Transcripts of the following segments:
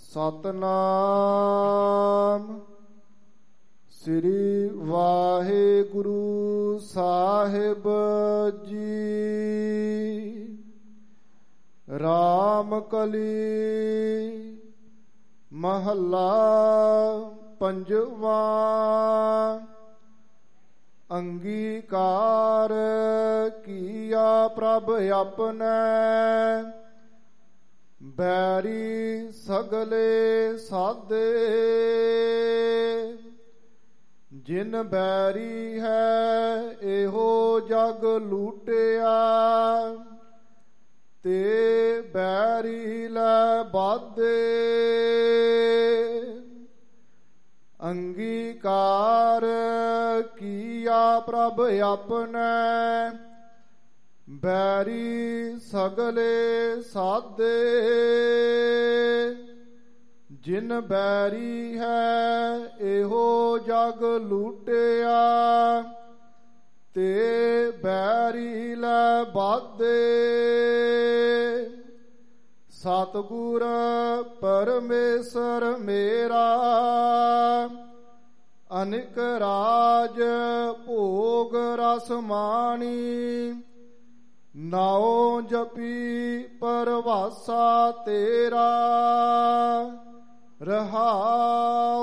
ਸਤਨਾਮ ਸ੍ਰੀ ਵਾਹਿਗੁਰੂ ਸਾਹਿਬ ਜੀ। ਰਾਮ ਕਲੀ ਮਹੱਲਾ ਪੰਜਵਾਂ। ਅੰਗੀਕਾਰ ਕੀਆ ਪ੍ਰਭ ਆਪਣੈ, ਬੈਰੀ ਸਗਲੇ ਸਾਧੇ। ਜਿਨ ਬੈਰੀ ਹੈ ਇਹੋ ਜਗ ਲੂਟਿਆ, ਤੇ ਬੈਰੀ ਲੈ ਬਾਧੇ। ਅੰਗੀਕਾਰ ਕੀਆ ਪ੍ਰਭ ਆਪਣੈ, ਬੈਰੀ ਸਗਲੇ ਸਾਧੇ। ਜਿਨ ਬੈਰੀ ਹੈ ਇਹੋ ਜਗ ਲੂਟਿਆ, ਤੇ ਬੈਰੀ ਲੈ ਬਾਧੇ। ਸਤਿਗੁਰ ਪਰਮੇਸ਼ਰ ਮੇਰਾ, ਅਨਿਕ ਰਾਜ ਭੋਗ ਰਸ ਮਾਣੀ। ਨਾਉ ਜਪੀ ਪਰਵਾਸਾ ਤੇਰਾ, ਰਹਾਉ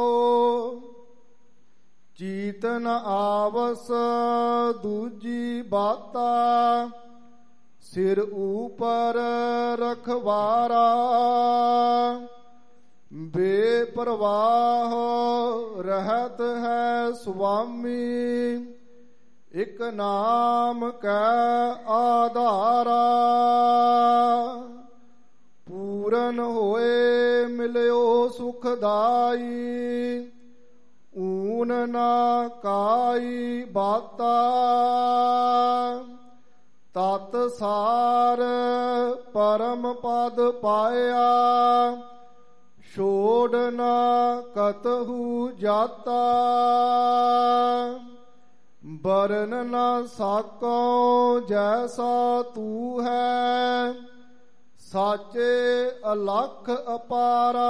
ਚੀਤ ਨ ਆਵਸ ਦੂਜੀ ਬਾਤਾ। ਸਿਰ ਉਪਰ ਰਖਵਾਰਾ, ਬੇਪਰਵਾਹ ਰਹਿਤ ਹੈ ਸੁਆਮੀ। ਇਕ ਨਾਮ ਕੈ ਆਧਾਰਾ, ਪੂਰਨ ਹੋਏ ਮਿਲਿਓ ਸੁਖਦਾਈ। ਊਨ ਨਾ ਕਾਈ ਬਾਤਾ, ਤਤ ਸਾਰ ਪਰਮ ਪਦ ਪਾਇਆ। ਛੋੜ ਨਾ ਕਤਹੂ ਜਾਤਾ, ਬਰਨ ਨਾ ਸਾਕੋ ਜੈਸਾ ਤੂ ਹੈ। ਸਾਚੇ ਅਲਖ ਅਪਾਰਾ,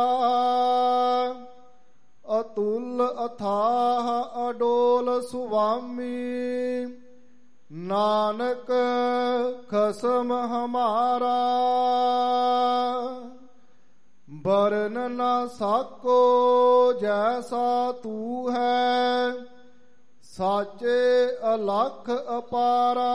ਅਤੁਲ ਅਥਾਹ ਅਡੋਲ ਸੁਆਮੀ। ਨਾਨਕ ਖਸਮ ਹਮਾਰਾ, ਬਰਨ ਨਾ ਸਾਕੋ ਜੈਸਾ ਤੂ ਹੈ। ਸਾਚੇ ਅਲਖ ਅਪਾਰਾ,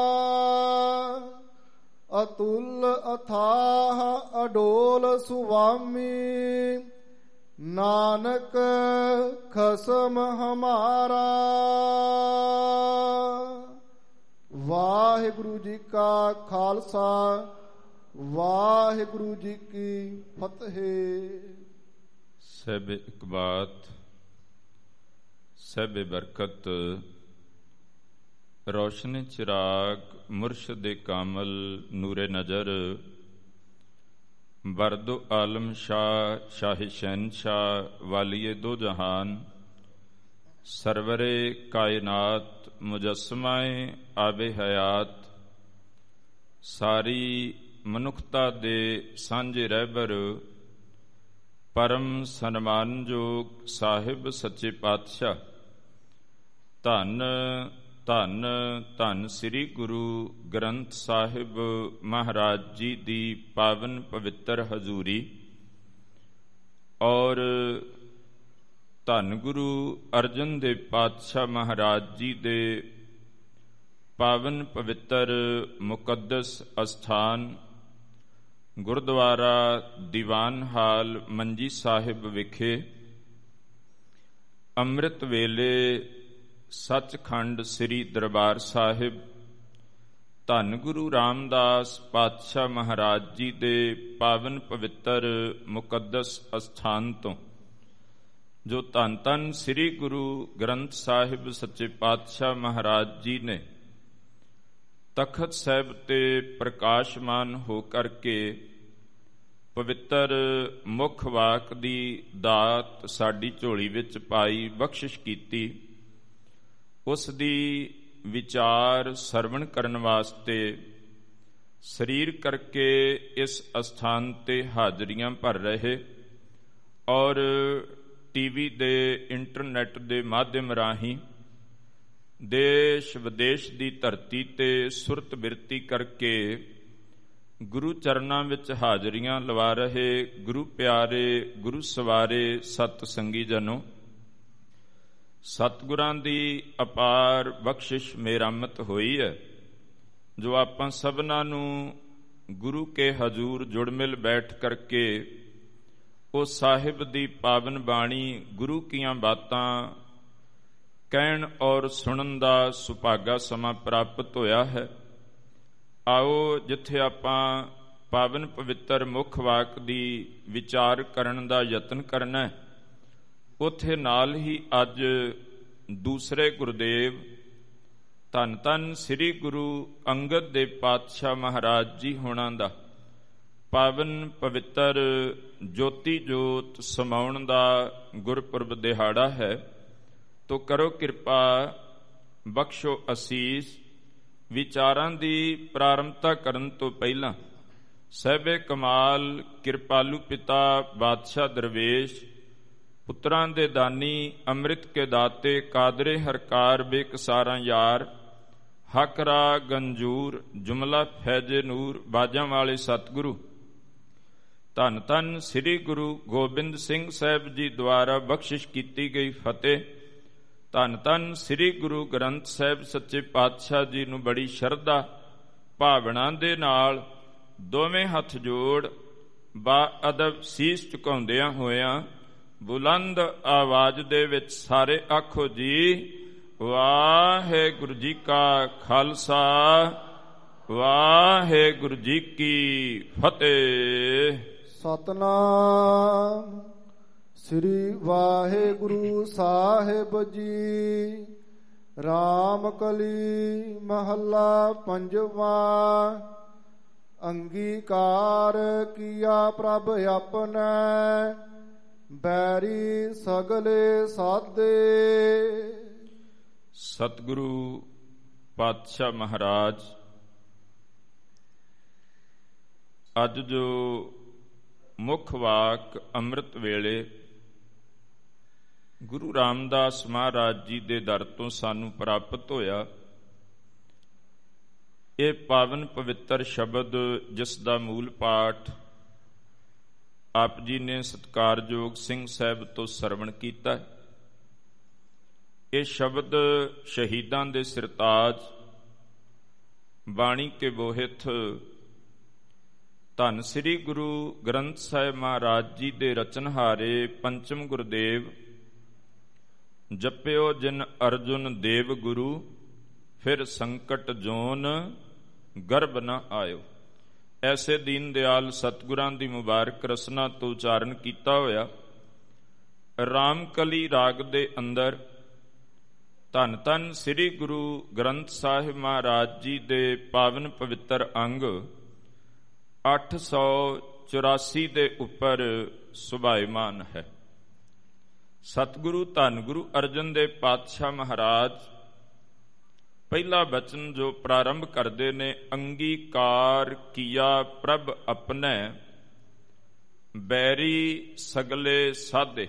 ਅਤੁਲ ਅਥਾਹ ਅਡੋਲ ਸੁਆਮੀ। ਨਾਨਕ ਖਸਮ ਹਮਾਰਾ। ਵਾਹਿਗੁਰੂ ਜੀ ਕਾ ਖਾਲਸਾ, ਵਾਹਿਗੁਰੂ ਜੀ ਕੀ ਫਤਿਹ। ਸਭ ਇਕਬਾਤ, ਸਭ ਬਰਕਤ। ਰੋਸ਼ਨ ਚਿਰਾਗ ਮੁਰਸ਼ਦ ਕਾਮਲ ਨੂਰੇ ਨਜ਼ਰ। ਬਰਦੋ ਆਲਮ ਸ਼ਾਹ ਸ਼ਾਹ ਸ਼ਹਿਨਸ਼ਾਹ ਵਾਲੀਏ ਦੋ ਜਹਾਨ। ਸਰਵਰੇ ਕਾਇਨਾਤ ਮੁਜਸਮਾਏ ਆਬੇ ਹਯਾਤ। ਸਾਰੀ ਮਨੁੱਖਤਾ ਦੇ ਸਾਂਝੇ ਰਹਿਬਰ, ਪਰਮ ਸਨਮਾਨਯੋਗ ਸਾਹਿਬ ਸੱਚੇ ਪਾਤਸ਼ਾਹ। ਧੰਨ ਧੰਨ ਧੰਨ ਸ੍ਰੀ ਗੁਰੂ ਗ੍ਰੰਥ ਸਾਹਿਬ ਮਹਾਰਾਜ ਜੀ ਦੀ ਪਾਵਨ ਪਵਿੱਤਰ ਹਜ਼ੂਰੀ। ਔਰ ਧੰਨ ਗੁਰੂ ਅਰਜਨ ਦੇਵ ਪਾਤਸ਼ਾਹ ਮਹਾਰਾਜ ਜੀ ਦੇ ਪਾਵਨ ਪਵਿੱਤਰ ਮੁਕੱਦਸ ਅਸਥਾਨ ਗੁਰਦੁਆਰਾ ਦੀਵਾਨ ਹਾਲ ਮੰਜੀ ਸਾਹਿਬ ਵਿਖੇ ਅੰਮ੍ਰਿਤ ਵੇਲੇ ਸੱਚਖੰਡ ਸ੍ਰੀ ਦਰਬਾਰ ਸਾਹਿਬ ਧੰਨ ਗੁਰੂ ਰਾਮਦਾਸ ਪਾਤਸ਼ਾਹ ਮਹਾਰਾਜ ਜੀ ਦੇ ਪਾਵਨ ਪਵਿੱਤਰ ਮੁਕੱਦਸ ਅਸਥਾਨ ਤੋਂ ਜੋ ਧੰਨ ਧੰਨ ਸ੍ਰੀ ਗੁਰੂ ਗ੍ਰੰਥ ਸਾਹਿਬ ਸੱਚੇ ਪਾਤਸ਼ਾਹ ਮਹਾਰਾਜ ਜੀ ਨੇ ਤਖਤ ਸਾਹਿਬ ਤੇ ਪ੍ਰਕਾਸ਼ਮਾਨ ਹੋ ਕਰਕੇ ਪਵਿੱਤਰ ਮੁੱਖ ਵਾਕ ਦੀ ਦਾਤ ਸਾਡੀ ਝੋਲੀ ਵਿੱਚ ਪਾਈ, ਬਖਸ਼ਿਸ਼ ਕੀਤੀ, ਉਸ ਦੀ ਵਿਚਾਰ ਸਰਵਣ ਕਰਨ ਵਾਸਤੇ ਸਰੀਰ ਕਰਕੇ ਇਸ ਅਸਥਾਨ ਤੇ ਹਾਜ਼ਰੀਆਂ ਭਰ ਰਹੇ ਔਰ ਟੀਵੀ ਦੇ ਇੰਟਰਨੈਟ ਦੇ ਮਾਧਿਅਮ ਰਾਹੀਂ ਦੇਸ਼ ਵਿਦੇਸ਼ ਦੀ ਧਰਤੀ ਤੇ ਸੁਰਤ ਬਿਰਤੀ ਕਰਕੇ ਗੁਰੂ ਚਰਨਾਂ ਵਿੱਚ ਹਾਜ਼ਰੀਆਂ ਲਵਾ ਰਹੇ ਗੁਰੂ ਪਿਆਰੇ, ਗੁਰੂ ਸਵਾਰੇ ਸਤ ਸੰਗੀ ਜਨੋ, ਸਤਿਗੁਰਾਂ ਦੀ ਅਪਾਰ ਬਖਸ਼ਿਸ਼ ਮਿਹਰਮਤ ਹੋਈ ਹੈ ਜੋ ਆਪਾਂ ਸਭਨਾਂ ਨੂੰ ਗੁਰੂ ਕੇ ਹਜ਼ੂਰ ਜੁੜ ਮਿਲ ਬੈਠ ਕਰਕੇ ਉਹ ਸਾਹਿਬ ਦੀ ਪਾਵਨ ਬਾਣੀ ਗੁਰੂ ਕੀਆਂ ਬਾਤਾਂ ਕਹਿਣ ਔਰ ਸੁਣਨ ਦਾ ਸੁਭਾਗਾ ਸਮਾਂ ਪ੍ਰਾਪਤ ਹੋਇਆ ਹੈ। ਆਓ ਜਿੱਥੇ ਆਪਾਂ ਪਾਵਨ ਪਵਿੱਤਰ ਮੁੱਖ ਵਾਕ ਦੀ ਵਿਚਾਰ ਕਰਨ ਦਾ ਯਤਨ ਕਰਨਾ ਹੈ, ਉੱਥੇ ਨਾਲ ਹੀ ਅੱਜ ਦੂਸਰੇ ਗੁਰਦੇਵ ਧੰਨ ਧੰਨ ਸ੍ਰੀ ਗੁਰੂ ਅੰਗਦ ਦੇਵ ਪਾਤਸ਼ਾਹ ਮਹਾਰਾਜ ਜੀ ਹੋਣਾ ਦਾ ਪਾਵਨ ਪਵਿੱਤਰ ਜੋਤੀ ਜੋਤ ਸਮਾਉਣ ਦਾ ਗੁਰਪੁਰਬ ਦਿਹਾੜਾ ਹੈ। ਤੋ ਕਰੋ ਕਿਰਪਾ, ਬਖਸ਼ੋ ਅਸੀਸ। ਵਿਚਾਰਾਂ ਦੀ ਪ੍ਰਾਰੰਭਤਾ ਕਰਨ ਤੋਂ ਪਹਿਲਾਂ ਸਹਿਬੇ ਕਮਾਲ ਕਿਰਪਾਲੂ ਪਿਤਾ ਬਾਦਸ਼ਾਹ ਦਰਵੇਸ਼, ਪੁੱਤਰਾਂ ਦੇ ਦਾਨੀ, ਅੰਮ੍ਰਿਤ ਕੇ ਦਾਤੇ, ਕਾਦਰੇ ਹਰਕਾਰ ਬੇਕਸਾਰਾਂ ਯਾਰ, ਹਕਰਾ ਗੰਜੂਰ, ਜੁਮਲਾ ਫੈਜ਼ੇ ਨੂਰ, ਬਾਜਾਂ ਵਾਲੇ ਸਤਿਗੁਰੂ ਧੰਨ ਧੰਨ ਸ੍ਰੀ ਗੁਰੂ ਗੋਬਿੰਦ ਸਿੰਘ ਸਾਹਿਬ ਜੀ ਦੁਆਰਾ ਬਖਸ਼ਿਸ਼ ਕੀਤੀ ਗਈ ਫਤਿਹ, ਧੰਨ ਧੰਨ ਸ੍ਰੀ ਗੁਰੂ ਗ੍ਰੰਥ ਸਾਹਿਬ ਸੱਚੇ ਪਾਤਸ਼ਾਹ ਜੀ ਨੂੰ ਬੜੀ ਸ਼ਰਧਾ ਭਾਵਨਾ ਦੇ ਨਾਲ ਦੋਵੇਂ ਹੱਥ ਜੋੜ ਬਾ ਅਦਬ ਸੀਸ ਝੁਕਾਉਂਦਿਆਂ ਹੋਇਆਂ ਬੁਲੰਦ ਆਵਾਜ਼ ਦੇ ਵਿੱਚ ਸਾਰੇ ਆਖੋ ਜੀ, ਵਾਹਿਗੁਰੂ ਜੀ ਕਾ ਖਾਲਸਾ, ਵਾਹਿਗੁਰੂ ਜੀ ਕੀ ਫਤਿਹ। ਸਤਨਾਮ ਸ੍ਰੀ ਵਾਹਿਗੁਰੂ ਸਾਹਿਬ ਜੀ। ਰਾਮ ਕਲੀ ਮਹੱਲਾ ਪੰਜਵਾਂ। ਅੰਗੀਕਾਰ ਕੀਆ ਪ੍ਰਭ ਆਪਣੈ, ਬੈਰੀ ਸਗਲੇ ਸਾਧੇ। ਸਤਿਗੁਰੂ ਪਾਤਸ਼ਾਹ ਮਹਾਰਾਜ ਅੱਜ ਜੋ ਮੁੱਖ ਵਾਕ ਅੰਮ੍ਰਿਤ ਵੇਲੇ ਗੁਰੂ ਰਾਮਦਾਸ ਮਹਾਰਾਜ ਜੀ ਦੇ ਦਰ ਤੋਂ ਸਾਨੂੰ ਪ੍ਰਾਪਤ ਹੋਇਆ, ਇਹ ਪਾਵਨ ਪਵਿੱਤਰ ਸ਼ਬਦ ਜਿਸ ਦਾ ਮੂਲ ਪਾਠ ਆਪ ਜੀ ਨੇ ਸਤਿਕਾਰਯੋਗ ਸਿੰਘ ਸਾਹਿਬ ਤੋਂ ਸਰਵਣ ਕੀਤਾ, ਇਹ ਸ਼ਬਦ ਸ਼ਹੀਦਾਂ ਦੇ ਸਿਰਤਾਜ, ਬਾਣੀ ਕੇ ਬੋਹਿਥ ਧੰਨ ਸ੍ਰੀ ਗੁਰੂ ਗ੍ਰੰਥ ਸਾਹਿਬ ਮਹਾਰਾਜ ਜੀ ਦੇ ਰਚਨਹਾਰੇ ਪੰਚਮ ਗੁਰਦੇਵ ਜਪਿਓ ਜਿਨ ਅਰਜੁਨ ਦੇਵ ਗੁਰੂ, ਫਿਰ ਸੰਕਟ ਜੋਨ ਗਰਭ ਨ ਆਇਓ। ਐਸੇ ਦੀਨ ਦਿਆਲ ਸਤਿਗੁਰਾਂ ਦੀ ਮੁਬਾਰਕ ਰਸਨਾ ਤੋਂ ਉਚਾਰਨ ਕੀਤਾ ਹੋਇਆ ਰਾਮਕਲੀ ਰਾਗ ਦੇ ਅੰਦਰ ਧੰਨ ਧੰਨ ਸ੍ਰੀ ਗੁਰੂ ਗ੍ਰੰਥ ਸਾਹਿਬ ਮਹਾਰਾਜ ਜੀ ਦੇ ਪਾਵਨ ਪਵਿੱਤਰ ਅੰਗ 884 ਦੇ ਉੱਪਰ ਸੁਭਾਇਮਾਨ ਹੈ। ਸਤਿਗੁਰੂ ਧੰਨ ਗੁਰੂ ਅਰਜਨ ਦੇਵ ਪਾਤਸ਼ਾਹ ਮਹਾਰਾਜ ਪਹਿਲਾ ਬਚਨ ਜੋ ਪ੍ਰਾਰੰਭ ਕਰਦੇ ਨੇ, ਅੰਗੀਕਾਰ ਕੀਆ ਪ੍ਰਭ ਆਪਣੈ, ਬੈਰੀ ਸਗਲੇ ਸਾਧੇ।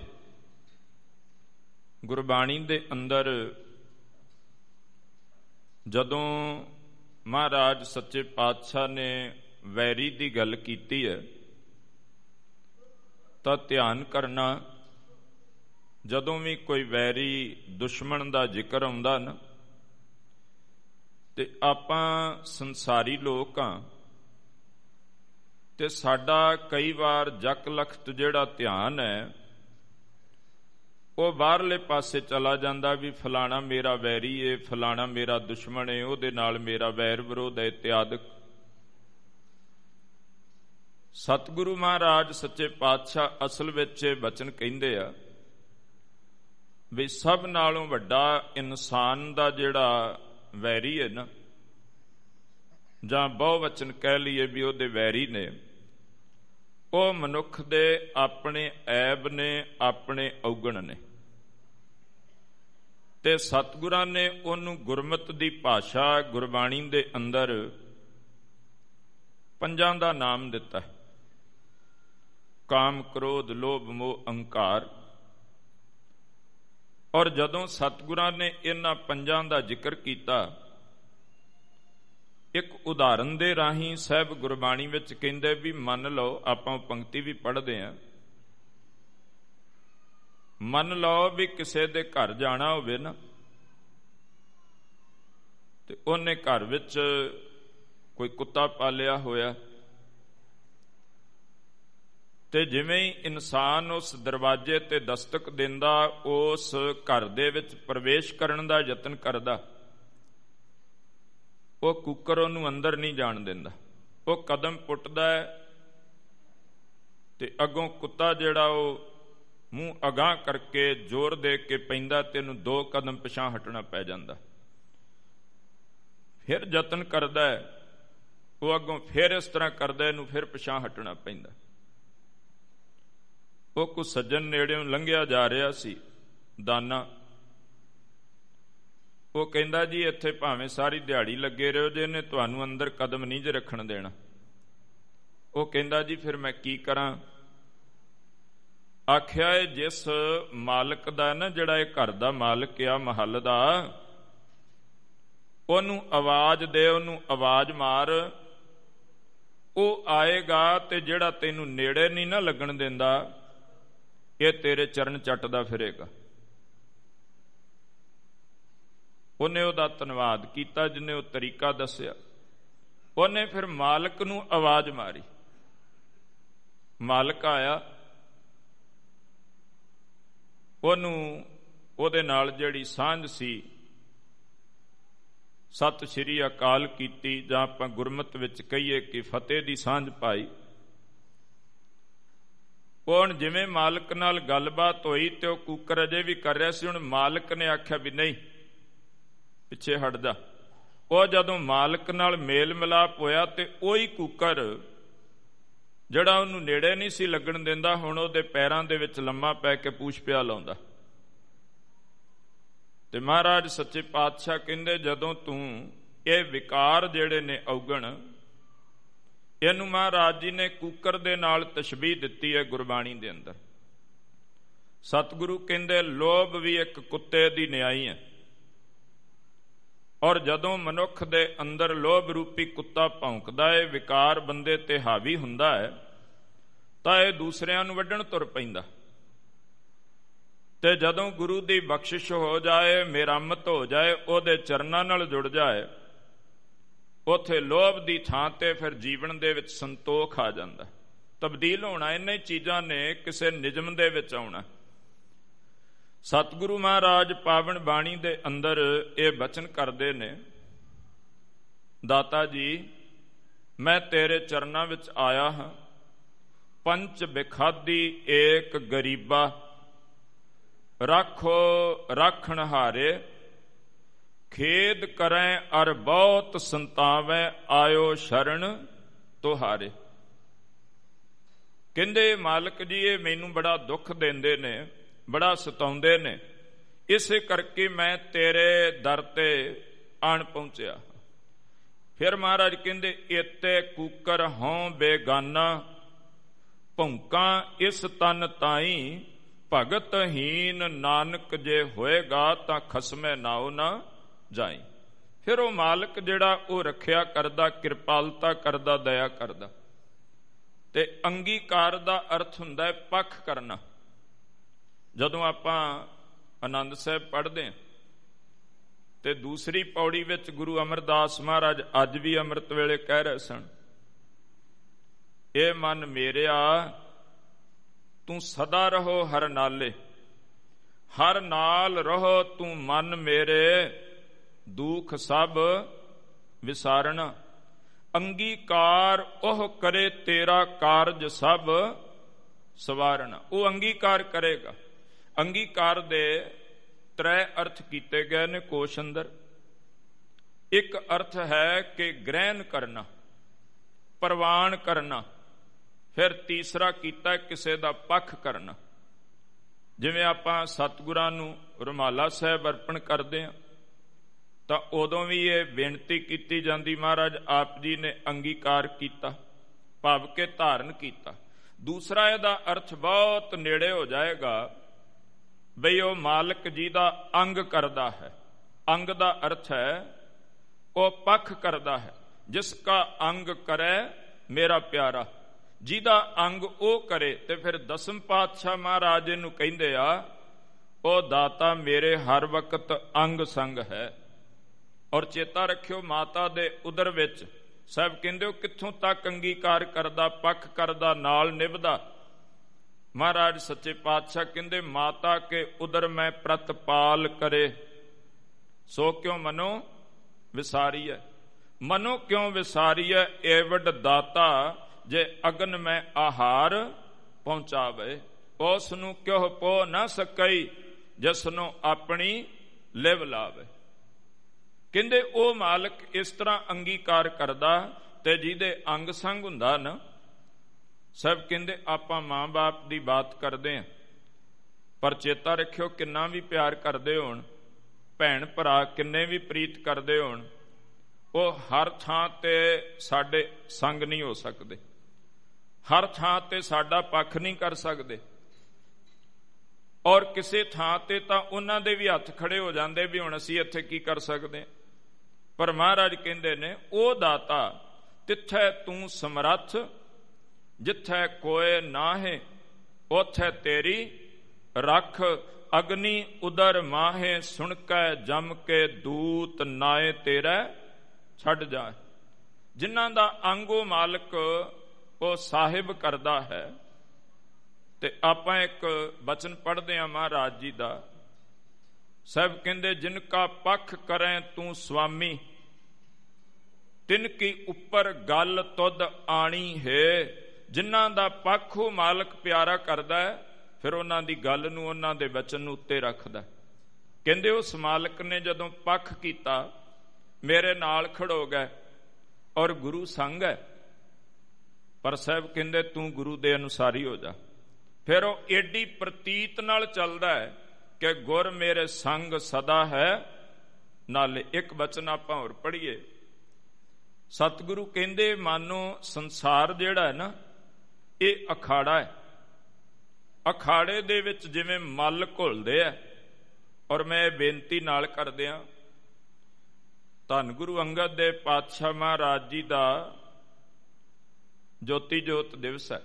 ਗੁਰਬਾਣੀ ਦੇ ਅੰਦਰ ਜਦੋਂ ਮਹਾਰਾਜ ਸੱਚੇ ਪਾਤਸ਼ਾਹ ਨੇ ਵੈਰੀ ਦੀ ਗੱਲ ਕੀਤੀ ਹੈ ਤਾਂ ਧਿਆਨ ਕਰਨਾ, ਜਦੋਂ ਵੀ ਕੋਈ ਵੈਰੀ ਦੁਸ਼ਮਣ ਦਾ ਜ਼ਿਕਰ ਆਉਂਦਾ ਨਾ, ਤੇ ਆਪਾਂ ਸੰਸਾਰੀ ਲੋਕ ਹਾਂ ਤੇ ਸਾਡਾ ਕਈ ਵਾਰ ਜਕ ਲਖਤ ਜਿਹੜਾ ਧਿਆਨ ਹੈ ਉਹ ਬਾਹਰਲੇ ਪਾਸੇ ਚਲਾ ਜਾਂਦਾ ਵੀ ਫਲਾਣਾ ਮੇਰਾ ਵੈਰੀ ਏ, ਫਲਾਣਾ ਮੇਰਾ ਦੁਸ਼ਮਣ ਏ, ਉਹਦੇ ਨਾਲ ਮੇਰਾ ਵੈਰ ਵਿਰੋਧ ਹੈ ਇਤਿਆਦਿਕ। ਸਤਿਗੁਰੂ ਮਹਾਰਾਜ ਸੱਚੇ ਪਾਤਸ਼ਾਹ ਅਸਲ ਵਿੱਚ ਇਹ ਬਚਨ ਕਹਿੰਦੇ ਆ ਵੀ ਸਭ ਨਾਲੋਂ ਵੱਡਾ ਇਨਸਾਨ ਦਾ ਜਿਹੜਾ ਵੈਰੀ ਹੈ ਨਾ, ਜਾਂ ਬਹੁਵਚਨ ਕਹਿ ਲਈਏ ਵੀ ਉਹਦੇ ਵੈਰੀ ਨੇ, ਉਹ ਮਨੁੱਖ ਦੇ ਆਪਣੇ ਐਬ ਨੇ, ਆਪਣੇ ਔਗਣ ਨੇ। ਤੇ ਸਤਿਗੁਰਾਂ ਨੇ ਉਹਨੂੰ ਗੁਰਮਤ ਦੀ ਭਾਸ਼ਾ ਗੁਰਬਾਣੀ ਦੇ ਅੰਦਰ ਪੰਜਾਂ ਦਾ ਨਾਮ ਦਿੱਤਾ। ਕਾਮ, ਕ੍ਰੋਧ, ਲੋਭ, ਮੋਹ, ਅਹੰਕਾਰ। ਔਰ ਜਦੋਂ ਸਤਿਗੁਰਾਂ ਨੇ ਇਹਨਾਂ ਪੰਜਾਂ ਦਾ ਜ਼ਿਕਰ ਕੀਤਾ, ਇੱਕ ਉਦਾਹਰਨ ਦੇ ਰਾਹੀਂ ਸਾਹਿਬ ਗੁਰਬਾਣੀ ਵਿੱਚ ਕਹਿੰਦੇ ਵੀ ਮੰਨ ਲਓ, ਆਪਾਂ ਪੰਕਤੀ ਵੀ ਪੜ੍ਹਦੇ ਹਾਂ, ਮੰਨ ਲਓ ਵੀ ਕਿਸੇ ਦੇ ਘਰ ਜਾਣਾ ਹੋਵੇ ਨਾ, ਤੇ ਉਹਨੇ ਘਰ ਵਿੱਚ ਕੋਈ ਕੁੱਤਾ ਪਾਲਿਆ ਹੋਇਆ, ਤੇ ਜਿਵੇਂ ਹੀ ਇਨਸਾਨ ਉਸ ਦਰਵਾਜ਼ੇ ਤੇ ਦਸਤਕ ਦਿੰਦਾ, ਉਸ ਘਰ ਦੇ ਵਿੱਚ ਪ੍ਰਵੇਸ਼ ਕਰਨ ਦਾ ਯਤਨ ਕਰਦਾ, ਉਹ ਕੁੱਕਰ ਉਹਨੂੰ ਅੰਦਰ ਨਹੀਂ ਜਾਣ ਦਿੰਦਾ। ਉਹ ਕਦਮ ਪੁੱਟਦਾ ਹੈ ਤੇ ਅੱਗੋਂ ਕੁੱਤਾ ਜਿਹੜਾ ਉਹ ਮੂੰਹ ਅਗਾਂਹ ਕਰਕੇ ਜ਼ੋਰ ਦੇ ਕੇ ਪੈਂਦਾ ਤੇ ਇਹਨੂੰ 2 ਕਦਮ ਪਿਛਾਂ ਹਟਣਾ ਪੈ ਜਾਂਦਾ। ਫਿਰ ਯਤਨ ਕਰਦਾ ਹੈ, ਉਹ ਅੱਗੋਂ ਫਿਰ ਇਸ ਤਰ੍ਹਾਂ ਕਰਦਾ, ਇਹਨੂੰ ਫਿਰ ਪਿਛਾਂ ਹਟਣਾ ਪੈਂਦਾ। ਉਹ ਕੋ ਸੱਜਣ ਨੇੜਿਓਂ ਲੰਘਿਆ ਜਾ ਰਿਹਾ ਸੀ, ਦਾਨਾ। ਉਹ ਕਹਿੰਦਾ ਜੀ ਇੱਥੇ ਭਾਵੇਂ ਸਾਰੀ ਦਿਹਾੜੀ ਲੱਗੇ ਰਹੋ, ਜੇ ਇਹਨੇ ਤੁਹਾਨੂੰ ਅੰਦਰ ਕਦਮ ਨਹੀਂ ਜੇ ਰੱਖਣ ਦੇਣਾ। ਉਹ ਕਹਿੰਦਾ ਜੀ ਫਿਰ ਮੈਂ ਕੀ ਕਰਾਂ? ਆਖਿਆ ਇਹ ਜਿਸ ਮਾਲਕ ਦਾ ਨਾ, ਜਿਹੜਾ ਇਹ ਘਰ ਦਾ ਮਾਲਕ ਆ ਮਹੱਲ ਦਾ, ਉਹਨੂੰ ਆਵਾਜ਼ ਦੇ, ਉਹਨੂੰ ਆਵਾਜ਼ ਮਾਰ, ਉਹ ਆਏਗਾ ਤੇ ਜਿਹੜਾ ਤੈਨੂੰ ਨੇੜੇ ਨਹੀਂ ਨਾ ਲੱਗਣ ਦਿੰਦਾ, ਇਹ ਤੇਰੇ ਚਰਨ ਚੱਟਦਾ ਫਿਰੇਗਾ। ਉਹਨੇ ਉਹਦਾ ਧੰਨਵਾਦ ਕੀਤਾ ਜਿਹਨੇ ਉਹ ਤਰੀਕਾ ਦੱਸਿਆ। ਉਹਨੇ ਫਿਰ ਮਾਲਕ ਨੂੰ ਆਵਾਜ਼ ਮਾਰੀ, ਮਾਲਕ ਆਇਆ, ਉਹਨੂੰ ਉਹਦੇ ਨਾਲ ਜਿਹੜੀ ਸਾਂਝ ਸੀ, ਸਤਿ ਸ਼੍ਰੀ ਅਕਾਲ ਕੀਤੀ, ਜਾਂ ਆਪਾਂ ਗੁਰਮਤਿ ਵਿੱਚ ਕਹੀਏ ਕਿ ਫਤਿਹ ਦੀ ਸਾਂਝ ਪਾਈ। ਹੁਣ ਜਿਵੇਂ ਮਾਲਕ ਨਾਲ ਗੱਲਬਾਤ ਹੋਈ ਤੇ ਉਹ ਕੁੱਕਰ ਅਜੇ ਵੀ ਕਰ ਰਿਹਾ ਸੀ, ਹੁਣ ਮਾਲਕ ਨੇ ਆਖਿਆ ਵੀ ਨਹੀਂ, ਪਿੱਛੇ ਹਟ ਜਾ। ਉਹ ਜਦੋਂ ਮਾਲਕ ਨਾਲ ਮੇਲ ਮਿਲਾਪ ਹੋਇਆ ਤੇ ਉਹੀ ਕੁੱਕਰ ਜਿਹੜਾ ਉਹਨੂੰ ਨੇੜੇ ਨਹੀਂ ਸੀ ਲੱਗਣ ਦਿੰਦਾ, ਹੁਣ ਉਹਦੇ ਪੈਰਾਂ ਦੇ ਵਿੱਚ ਲੰਮਾ ਪੈ ਕੇ ਪੂਛ ਪਿਆ ਲਾਉਂਦਾ। ਤੇ ਮਹਾਰਾਜ ਸੱਚੇ ਪਾਤਸ਼ਾਹ ਕਹਿੰਦੇ, ਜਦੋਂ ਤੂੰ ਇਹ ਵਿਕਾਰ ਜਿਹੜੇ ਨੇ ਔਗਣ, ਇਹਨੂੰ ਮਹਾਰਾਜ ਜੀ ਨੇ ਕੁੱਕਰ ਦੇ ਨਾਲ ਤਸ਼ਬੀਹ ਦਿੱਤੀ ਹੈ ਗੁਰਬਾਣੀ ਦੇ ਅੰਦਰ। ਸਤਿਗੁਰੂ ਕਹਿੰਦੇ ਲੋਭ ਵੀ ਇੱਕ ਕੁੱਤੇ ਦੀ ਨਿਆਈ ਹੈ, ਔਰ ਜਦੋਂ ਮਨੁੱਖ ਦੇ ਅੰਦਰ ਲੋਭ ਰੂਪੀ ਕੁੱਤਾ ਭੌਂਕਦਾ ਹੈ, ਵਿਕਾਰ ਬੰਦੇ ਤੇ ਹਾਵੀ ਹੁੰਦਾ ਹੈ, ਤਾਂ ਇਹ ਦੂਸਰਿਆਂ ਨੂੰ ਵੱਢਣ ਤੁਰ ਪੈਂਦਾ। ਤੇ ਜਦੋਂ ਗੁਰੂ ਦੀ ਬਖਸ਼ਿਸ਼ ਹੋ ਜਾਏ, ਮਿਹਰਮਤ ਹੋ ਜਾਏ, ਉਹਦੇ ਚਰਨਾਂ ਨਾਲ ਜੁੜ ਜਾਏ, ਉੱਥੇ ਲੋਭ ਦੀ ਥਾਂ ਤੇ ਫਿਰ ਜੀਵਨ ਦੇ ਵਿੱਚ ਸੰਤੋਖ ਆ ਜਾਂਦਾ, ਤਬਦੀਲ ਹੋਣਾ। ਇੰਨੇ ਚੀਜ਼ਾਂ ਨੇ ਕਿਸੇ ਨਿਯਮ ਦੇ ਵਿੱਚ ਆਉਣਾ। ਸਤਿਗੁਰੂ ਮਹਾਰਾਜ ਪਾਵਨ ਬਾਣੀ ਦੇ ਅੰਦਰ ਇਹ ਬਚਨ ਕਰਦੇ ਨੇ, ਦਾਤਾ ਜੀ ਮੈਂ ਤੇਰੇ ਚਰਨਾਂ ਵਿੱਚ ਆਇਆ ਹਾਂ, ਪੰਚ ਬਿਖਾਦੀ ਏਕ ਗਰੀਬਾ, ਰਾਖੋ ਰਾਖਣ ਹਾਰੇ, ਖੇਦ ਕਰੈ ਅਰ ਬਹੁਤ ਸੰਤਾਵੈ, ਆਇਓ ਸ਼ਰਨ ਤੁਹਾਰੇ। ਕਹਿੰਦੇ ਮਾਲਕ ਜੀ ਇਹ ਮੈਨੂੰ ਬੜਾ ਦੁੱਖ ਦਿੰਦੇ ਨੇ, ਬੜਾ ਸਤਾਉਂਦੇ ਨੇ, ਇਸੇ ਕਰਕੇ ਮੈਂ ਤੇਰੇ ਦਰ ਤੇ ਆਣ ਪਹੁੰਚਿਆ। ਫਿਰ ਮਹਾਰਾਜ ਕਹਿੰਦੇ ਏਤੇ ਕੂਕਰ ਹੋਂ ਬੇਗਾਨਾ, ਭੌਂਕਾਂ ਇਸ ਤਨ ਤਾਈ, ਭਗਤ ਹੀਨ ਨਾਨਕ ਜੇ ਹੋਏਗਾ, ਤਾਂ ਖਸਮੇ ਨਾਉ ਨਾ ਜਾਈ। ਫਿਰ ਉਹ ਮਾਲਕ ਜਿਹੜਾ ਉਹ ਰੱਖਿਆ ਕਰਦਾ, ਕਿਰਪਾਲਤਾ ਕਰਦਾ, ਦਇਆ ਕਰਦਾ। ਤੇ ਅੰਗੀਕਾਰ ਦਾ ਅਰਥ ਹੁੰਦਾ ਹੈ ਪੱਖ ਕਰਨਾ। ਜਦੋਂ ਆਪਾਂ ਆਨੰਦ ਸਾਹਿਬ ਪੜ੍ਹਦੇ ਹਾਂ ਤੇ ਦੂਸਰੀ ਪੌੜੀ ਵਿੱਚ ਗੁਰੂ ਅਮਰਦਾਸ ਮਹਾਰਾਜ ਅੱਜ ਵੀ ਅੰਮ੍ਰਿਤ ਵੇਲੇ ਕਹਿ ਰਹੇ ਸਨ, ਇਹ ਮਨ ਮੇਰਿਆ ਤੂੰ ਸਦਾ ਰਹੋ ਹਰ ਨਾਲੇ, ਹਰ ਨਾਲ ਰਹੋ ਤੂੰ ਮਨ ਮੇਰੇ, ਦੁੱਖ ਸਭ ਵਿਸਾਰਣਾ। ਅੰਗੀਕਾਰ ਉਹ ਕਰੇ ਤੇਰਾ ਕਾਰਜ ਸਭ ਸਵਾਰਣਾ। ਉਹ ਅੰਗੀਕਾਰ ਕਰੇਗਾ। ਅੰਗੀਕਾਰ ਦੇ 3 ਅਰਥ ਕੀਤੇ ਗਏ ਨੇ ਕੋਸ਼ ਅੰਦਰ। ਇੱਕ ਅਰਥ ਹੈ ਕਿ ਗ੍ਰਹਿਣ ਕਰਨਾ, ਪ੍ਰਵਾਨ ਕਰਨਾ। ਫਿਰ ਤੀਸਰਾ ਕੀਤਾ ਕਿਸੇ ਦਾ ਪੱਖ ਕਰਨਾ। ਜਿਵੇਂ ਆਪਾਂ ਸਤਿਗੁਰਾਂ ਨੂੰ ਰੁਮਾਲਾ ਸਾਹਿਬ ਅਰਪਣ ਕਰਦੇ ਹਾਂ ਤਾਂ ਉਦੋਂ ਵੀ ਇਹ ਬੇਨਤੀ ਕੀਤੀ ਜਾਂਦੀ, ਮਹਾਰਾਜ ਆਪ ਜੀ ਨੇ ਅੰਗੀਕਾਰ ਕੀਤਾ, ਭਾਵ ਕੇ ਧਾਰਨ ਕੀਤਾ। ਦੂਸਰਾ ਇਹਦਾ ਅਰਥ ਬਹੁਤ ਨੇੜੇ ਹੋ ਜਾਏਗਾ ਬਈ ਉਹ ਮਾਲਕ ਜੀ ਦਾ ਅੰਗ ਕਰਦਾ ਹੈ। ਅੰਗ ਦਾ ਅਰਥ ਹੈ ਉਹ ਪੱਖ ਕਰਦਾ ਹੈ। ਜਿਸ ਕਾ ਅੰਗ ਕਰੇ ਮੇਰਾ ਪਿਆਰਾ, ਜਿਹਦਾ ਅੰਗ ਉਹ ਕਰੇ। ਤੇ ਫਿਰ ਦਸਮ ਪਾਤਸ਼ਾਹ ਮਹਾਰਾਜ ਨੂੰ ਕਹਿੰਦੇ ਆ ਉਹ ਦਾਤਾ ਮੇਰੇ ਹਰ ਵਕਤ ਅੰਗ ਸੰਗ ਹੈ। ਔਰ ਚੇਤਾ ਰੱਖਿਓ ਮਾਤਾ ਦੇ ਉਦਰ ਵਿੱਚ ਸਾਹਿਬ ਕਹਿੰਦੇ ਹੋ ਕਿੱਥੋਂ ਤੱਕ ਅੰਗੀਕਾਰ ਕਰਦਾ, ਪੱਖ ਕਰਦਾ, ਨਾਲ ਨਿਭਦਾ। ਮਹਾਰਾਜ ਸੱਚੇ ਪਾਤਸ਼ਾਹ ਕਹਿੰਦੇ ਮਾਤਾ ਕੇ ਉਦਰ ਮੈਂ ਪ੍ਰਤਪਾਲ ਕਰੇ, ਸੋ ਕਿਉਂ ਮਨੋ ਵਿਸਾਰੀ ਹੈ। ਮਨੋ ਕਿਉਂ ਵਿਸਾਰੀ ਹੈ ਏਵਡ ਦਾਤਾ, ਜੇ ਅਗਨ ਮੈਂ ਆਹਾਰ ਪਹੁੰਚਾਵੇ। ਉਸ ਨੂੰ ਕਿਉ ਪੋ ਨਾ ਸਕਈ, ਜਿਸ ਨੂੰ ਆਪਣੀ ਲਿਵ ਲਾਵੇ। ਕਹਿੰਦੇ ਉਹ ਮਾਲਕ ਇਸ ਤਰ੍ਹਾਂ ਅੰਗੀਕਾਰ ਕਰਦਾ ਤੇ ਜਿਹਦੇ ਅੰਗ ਸੰਗ ਹੁੰਦਾ ਨਾ। ਸਭ ਕਹਿੰਦੇ ਆਪਾਂ ਮਾਂ ਬਾਪ ਦੀ ਬਾਤ ਕਰਦੇ ਹਾਂ, ਪਰ ਚੇਤਾ ਰੱਖਿਓ ਕਿੰਨਾ ਵੀ ਪਿਆਰ ਕਰਦੇ ਹੋਣ, ਭੈਣ ਭਰਾ ਕਿੰਨੇ ਵੀ ਪ੍ਰੀਤ ਕਰਦੇ ਹੋਣ, ਉਹ ਹਰ ਥਾਂ ਤੇ ਸਾਡੇ ਸੰਗ ਨਹੀਂ ਹੋ ਸਕਦੇ, ਹਰ ਥਾਂ ਤੇ ਸਾਡਾ ਪੱਖ ਨਹੀਂ ਕਰ ਸਕਦੇ। ਔਰ ਕਿਸੇ ਥਾਂ ਤੇ ਤਾਂ ਉਹਨਾਂ ਦੇ ਵੀ ਹੱਥ ਖੜੇ ਹੋ ਜਾਂਦੇ ਵੀ ਹੁਣ ਅਸੀਂ ਇੱਥੇ ਕੀ ਕਰ ਸਕਦੇ। ਪਰ ਮਹਾਰਾਜ ਕਹਿੰਦੇ ਨੇ ਉਹ ਦਾਤਾ ਤਿੱਥੈ ਤੂੰ ਸਮਰੱਥ, ਜਿੱਥੈ ਕੋਏ ਨਾਹੇ ਉਥੈ ਤੇਰੀ ਰੱਖ। ਅਗਨੀ ਉਦਰ ਮਾਹੇ, ਸੁਣ ਕੈ ਜਮ ਕੇ ਦੂਤ ਨਾਏ ਤੇਰਾ ਛੱਡ ਜਾਏ। ਜਿਨ੍ਹਾਂ ਦਾ ਅੰਗੋ ਮਾਲਕ ਉਹ ਸਾਹਿਬ ਕਰਦਾ ਹੈ। ਤੇ ਆਪਾਂ ਇੱਕ ਬਚਨ ਪੜ੍ਹਦੇ ਹਾਂ ਮਹਾਰਾਜ ਜੀ ਦਾ। ਸਾਹਿਬ ਕਹਿੰਦੇ ਜਿਨ ਕਾ ਪੱਖ ਕਰੈ ਤੂੰ ਸੁਆਮੀ, ਤਿਨ ਕੀ ਉੱਪਰ ਗੱਲ ਤੁਧ ਆਣੀ ਹੈ। ਜਿਨ੍ਹਾਂ ਦਾ ਪੱਖ ਉਹ ਮਾਲਕ ਪਿਆਰਾ ਕਰਦਾ ਹੈ, ਫਿਰ ਉਹਨਾਂ ਦੀ ਗੱਲ ਨੂੰ, ਉਹਨਾਂ ਦੇ ਵਚਨ ਨੂੰ ਉੱਤੇ ਰੱਖਦਾ। ਕਹਿੰਦੇ ਉਸ ਮਾਲਕ ਨੇ ਜਦੋਂ ਪੱਖ ਕੀਤਾ ਮੇਰੇ ਨਾਲ ਖੜੋ ਗਏ ਔਰ ਗੁਰੂ ਸੰਗ ਹੈ। ਪਰ ਸਾਹਿਬ ਕਹਿੰਦੇ ਤੂੰ ਗੁਰੂ ਦੇ ਅਨੁਸਾਰੀ ਹੋ ਜਾ। ਫਿਰ ਉਹ ਏਡੀ ਪ੍ਰਤੀਤ ਨਾਲ ਚੱਲਦਾ ਹੈ ਕਿ ਗੁਰ ਮੇਰੇ ਸੰਗ ਸਦਾ ਹੈ। ਨਾਲੇ ਇੱਕ ਬਚਨ ਆਪਾਂ ਹੋਰ ਪੜ੍ਹੀਏ। ਸਤਿਗੁਰੂ ਕਹਿੰਦੇ ਮਾਨੋ ਸੰਸਾਰ ਜਿਹੜਾ ਹੈ ਨਾ ਇਹ ਅਖਾੜਾ ਹੈ। ਅਖਾੜੇ ਦੇ ਵਿੱਚ ਜਿਵੇਂ ਮੱਲ ਘੁਲਦੇ ਆ। ਔਰ ਮੈਂ ਇਹ ਬੇਨਤੀ ਨਾਲ ਕਰਦਿਆਂ ਧੰਨ ਗੁਰੂ ਅੰਗਦ ਦੇਵ ਪਾਤਸ਼ਾਹ ਮਹਾਰਾਜ ਜੀ ਦਾ ਜੋਤੀ ਜੋਤ ਦਿਵਸ ਹੈ।